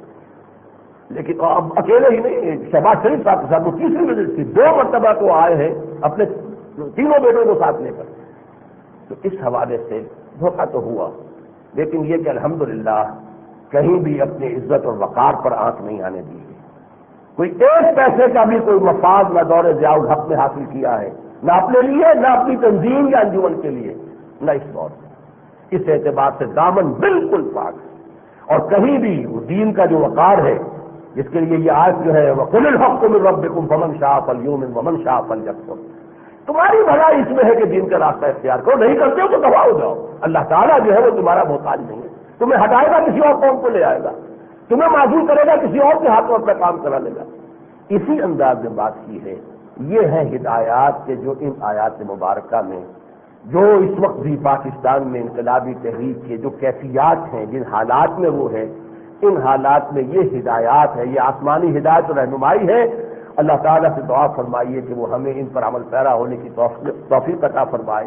لیکن اب اکیلے ہی نہیں، شہباز شریف صاحب کے ساتھ وہ تیسری وزٹ تھی، 2 مرتبہ تو آئے ہیں اپنے 3 بیٹوں کو ساتھ لے کر۔ تو اس حوالے سے دھوکہ تو ہوا، لیکن یہ کہ الحمدللہ کہیں بھی اپنی عزت اور وقار پر آنکھ نہیں آنے دی، کوئی 1 پیسے کا بھی کوئی مفاد نہ دور ضیاء الحق نے حاصل کیا ہے، نہ اپنے لیے، نہ اپنی تنظیم یا انجمن کے لیے، نہ اس دور میں۔ اس اعتبار سے دامن بالکل پاک ہے، اور کہیں بھی وہ دین کا جو وقار ہے جس کے لیے یہ آیت جو ہے وَقُلِ الْحَقُّ مِن رَبِّكُمْ فَمَن شَاءَ فَلْيُؤْمِن وَمَن شَاءَ فَلْيَكْفُرْ، تمہاری بھلائی اس میں ہے کہ دین کا راستہ اختیار کرو، نہیں کرتے ہو تو تباہ ہو جاؤ۔ اللہ تعالیٰ جو ہے وہ تمہارا محتاج نہیں ہے، تمہیں ہٹائے گا کسی اور قوم کو لے آئے گا، تمہیں معذور کرے گا کسی اور کے ہاتھوں اپنا کام کرا لے گا۔ اسی انداز میں بات کی ہے، یہ ہیں ہدایات کے جو ان آیات مبارکہ میں جو اس وقت بھی پاکستان میں انقلابی تحریک کے جو کیفیات ہیں، جن حالات میں وہ ہے، ان حالات میں یہ ہدایات ہے، یہ آسمانی ہدایت و رہنمائی ہے۔ اللہ تعالیٰ سے دعا فرمائیے کہ وہ ہمیں ان پر عمل پیرا ہونے کی توفیق عطا فرمائے۔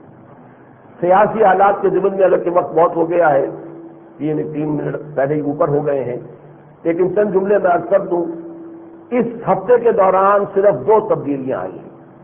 سیاسی حالات کے ضمن میں اگر کہ وقت بہت ہو گیا ہے، 3 منٹ پہلے ہی اوپر ہو گئے ہیں، لیکن چند جملے میں عرض کر دوں، اس ہفتے کے دوران صرف 2 تبدیلیاں آئی ہیں۔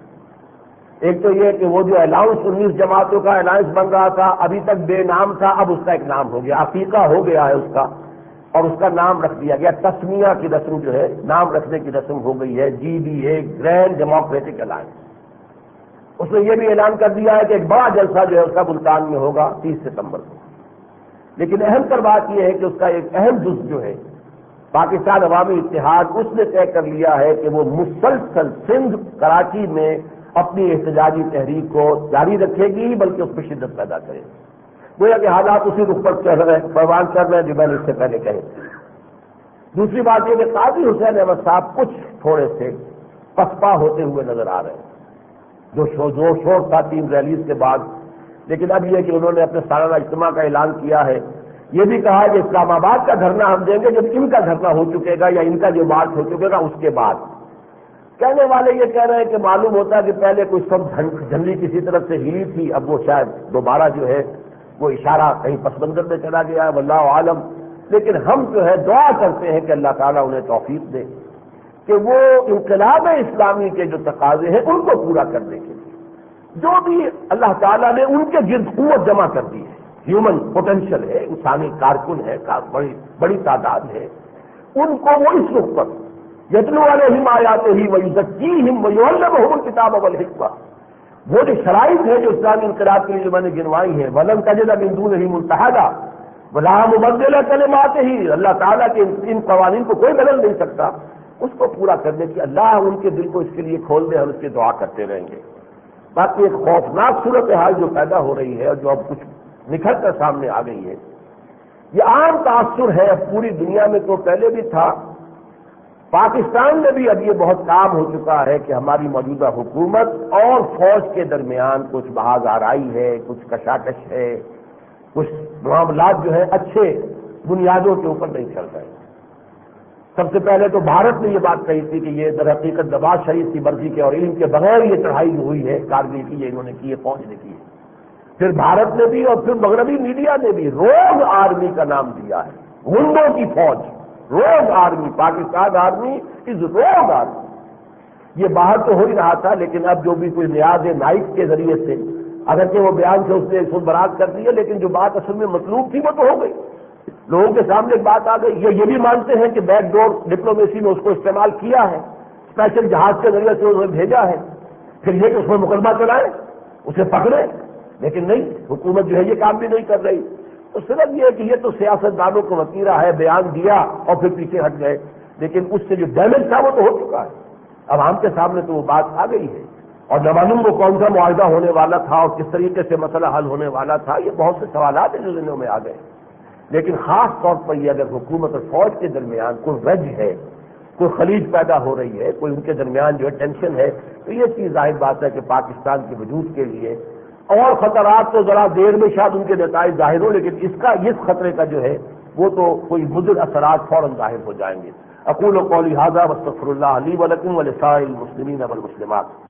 ایک تو یہ کہ وہ جو الاؤنس 19 جماعتوں کا الائنس بن رہا تھا، ابھی تک بے نام تھا، اب اس کا ایک نام ہو گیا، عقیقہ ہو گیا ہے اس کا، اور اس کا نام رکھ دیا گیا، تسمیہ کی رسم جو ہے، نام رکھنے کی رسم ہو گئی ہے GDA، گرینڈ ڈیموکریٹک الائنس۔ اس نے یہ بھی اعلان کر دیا ہے کہ ایک بڑا جلسہ جو ہے اس کا ملتان میں ہوگا 30 ستمبر کو۔ لیکن اہم تر بات یہ ہے کہ اس کا ایک اہم جز جو ہے پاکستان عوامی اتحاد، اس نے طے کر لیا ہے کہ وہ مسلسل سندھ کراچی میں اپنی احتجاجی تحریک کو جاری رکھے گی، بلکہ اس میں شدت پیدا کرے گی۔ گویا کہ حالات اسی رخ پر پروان کر رہے ہیں جو میں نے اس سے پہلے کہے۔ دوسری بات یہ کہ قاضی حسین احمد صاحب کچھ تھوڑے سے پسپا ہوتے ہوئے نظر آ رہے ہیں، جو شور تھا 3 ریلیز کے بعد۔ لیکن اب یہ کہ انہوں نے اپنے سالانہ اجتماع کا اعلان کیا ہے، یہ بھی کہا کہ اسلام آباد کا دھرنا ہم دیں گے جب ان کا دھرنا ہو چکے گا یا ان کا جو مارچ ہو چکے گا اس کے بعد۔ کہنے والے یہ کہہ رہے ہیں کہ معلوم ہوتا ہے کہ پہلے کوئی سب جھنڈی کسی طرف سے ہلی تھی، اب وہ شاید دوبارہ جو ہے وہ اشارہ کہیں پس منظر میں چلا گیا ہے، واللہ عالم۔ لیکن ہم جو ہے دعا کرتے ہیں کہ اللہ تعالیٰ انہیں توفیق دے کہ وہ انقلاب اسلامی کے جو تقاضے ہیں ان کو پورا کرنے کے لیے جو بھی اللہ تعالیٰ نے ان کے گرد قوت جمع کر دی ہے، ہیومن پوٹینشل ہے، انسانی کارکن ہے، بڑی تعداد ہے، ان کو وہ اس رخ پر یتلو علیہم آیاتہ ویزکیہم ویعلمہم الکتاب والحکمہ، وہ جو شرائط ہے جو اسلامی انقلاب کے لیے میں نے گنوائی ہے، وَلَن تَجِدَ مِن دُونِهِ مُلْتَحَدًا وَلَا مُبَدِّلَ لِكَلِمَاتِهِ، اللہ تعالیٰ کے ان قوانین کو کوئی بدل نہیں سکتا، اس کو پورا کرنے کی اللہ ان کے دل کو اس کے لیے کھول دے، ہم اس کی دعا کرتے رہیں گے۔ باقی ایک خوفناک صورتحال جو پیدا ہو رہی ہے اور جو اب کچھ نکھر کر سامنے آ گئی ہے، یہ عام تاثر ہے پوری دنیا میں، تو پہلے بھی تھا، پاکستان میں بھی اب یہ بہت کام ہو چکا ہے کہ ہماری موجودہ حکومت اور فوج کے درمیان کچھ بحث آرائی ہے، کچھ کشاکش ہے، کچھ معاملات جو ہے اچھے بنیادوں کے اوپر نہیں چل رہے۔ سب سے پہلے تو بھارت نے یہ بات کہی تھی کہ یہ در حقیقت نواز شریف کی مرضی کے اور علم کے بغیر یہ چڑھائی ہوئی ہے، کارگل کی یہ انہوں نے کی ہے، فوج نے کی ہے۔ پھر بھارت نے بھی اور پھر مغربی میڈیا نے بھی روگ آرمی کا نام دیا ہے، غنڈوں کی فوج، روگ آرمی، پاکستان آرمی از روگ آرمی۔ یہ باہر تو ہو ہی رہا تھا، لیکن اب جو بھی کوئی نیاز نائک کے ذریعے سے اگرچہ وہ بیان سے اس نے خود برات کر دی ہے، لیکن جو بات اصل میں مطلوب تھی وہ تو ہو گئی، لوگوں کے سامنے ایک بات آ گئی۔ یہ بھی مانتے ہیں کہ بیک ڈور ڈپلومیسی میں اس کو استعمال کیا ہے، اسپیشل جہاز کے ذریعے سے انہوں نے بھیجا ہے، پھر یہ کہ اس میں مقدمہ چلائیں، اسے پکڑے، لیکن نہیں، حکومت جو ہے یہ کام بھی نہیں کر رہی۔ تو صرف یہ ہے کہ یہ تو سیاست دانوں کو وتیرہ ہے، بیان دیا اور پھر پیچھے ہٹ گئے، لیکن اس سے جو ڈیمیج تھا وہ تو ہو چکا ہے، عوام کے سامنے تو وہ بات آ گئی ہے، اور نہ معلوم وہ کون سا معاہدہ ہونے والا تھا اور کس طریقے سے مسئلہ حل ہونے والا تھا۔ یہ بہت سے سوالات ہیں جو ذہنوں میں آ گئے، لیکن خاص طور پر یہ اگر حکومت اور فوج کے درمیان کوئی رج ہے، کوئی خلیج پیدا ہو رہی ہے، کوئی ان کے درمیان جو ہے ٹینشن ہے، تو یہ چیز ظاہر بات ہے کہ پاکستان کے وجود کے لیے اور خطرات تو ذرا دیر میں شاید ان کے نتائج ظاہر ہو، لیکن اس خطرے کا جو ہے وہ تو کوئی مضر اثرات فوراً ظاہر ہو جائیں گے۔ اقول قولی ھذا واستغفر اللہ لی ولکم ولسائر المسلمین والمسلمات۔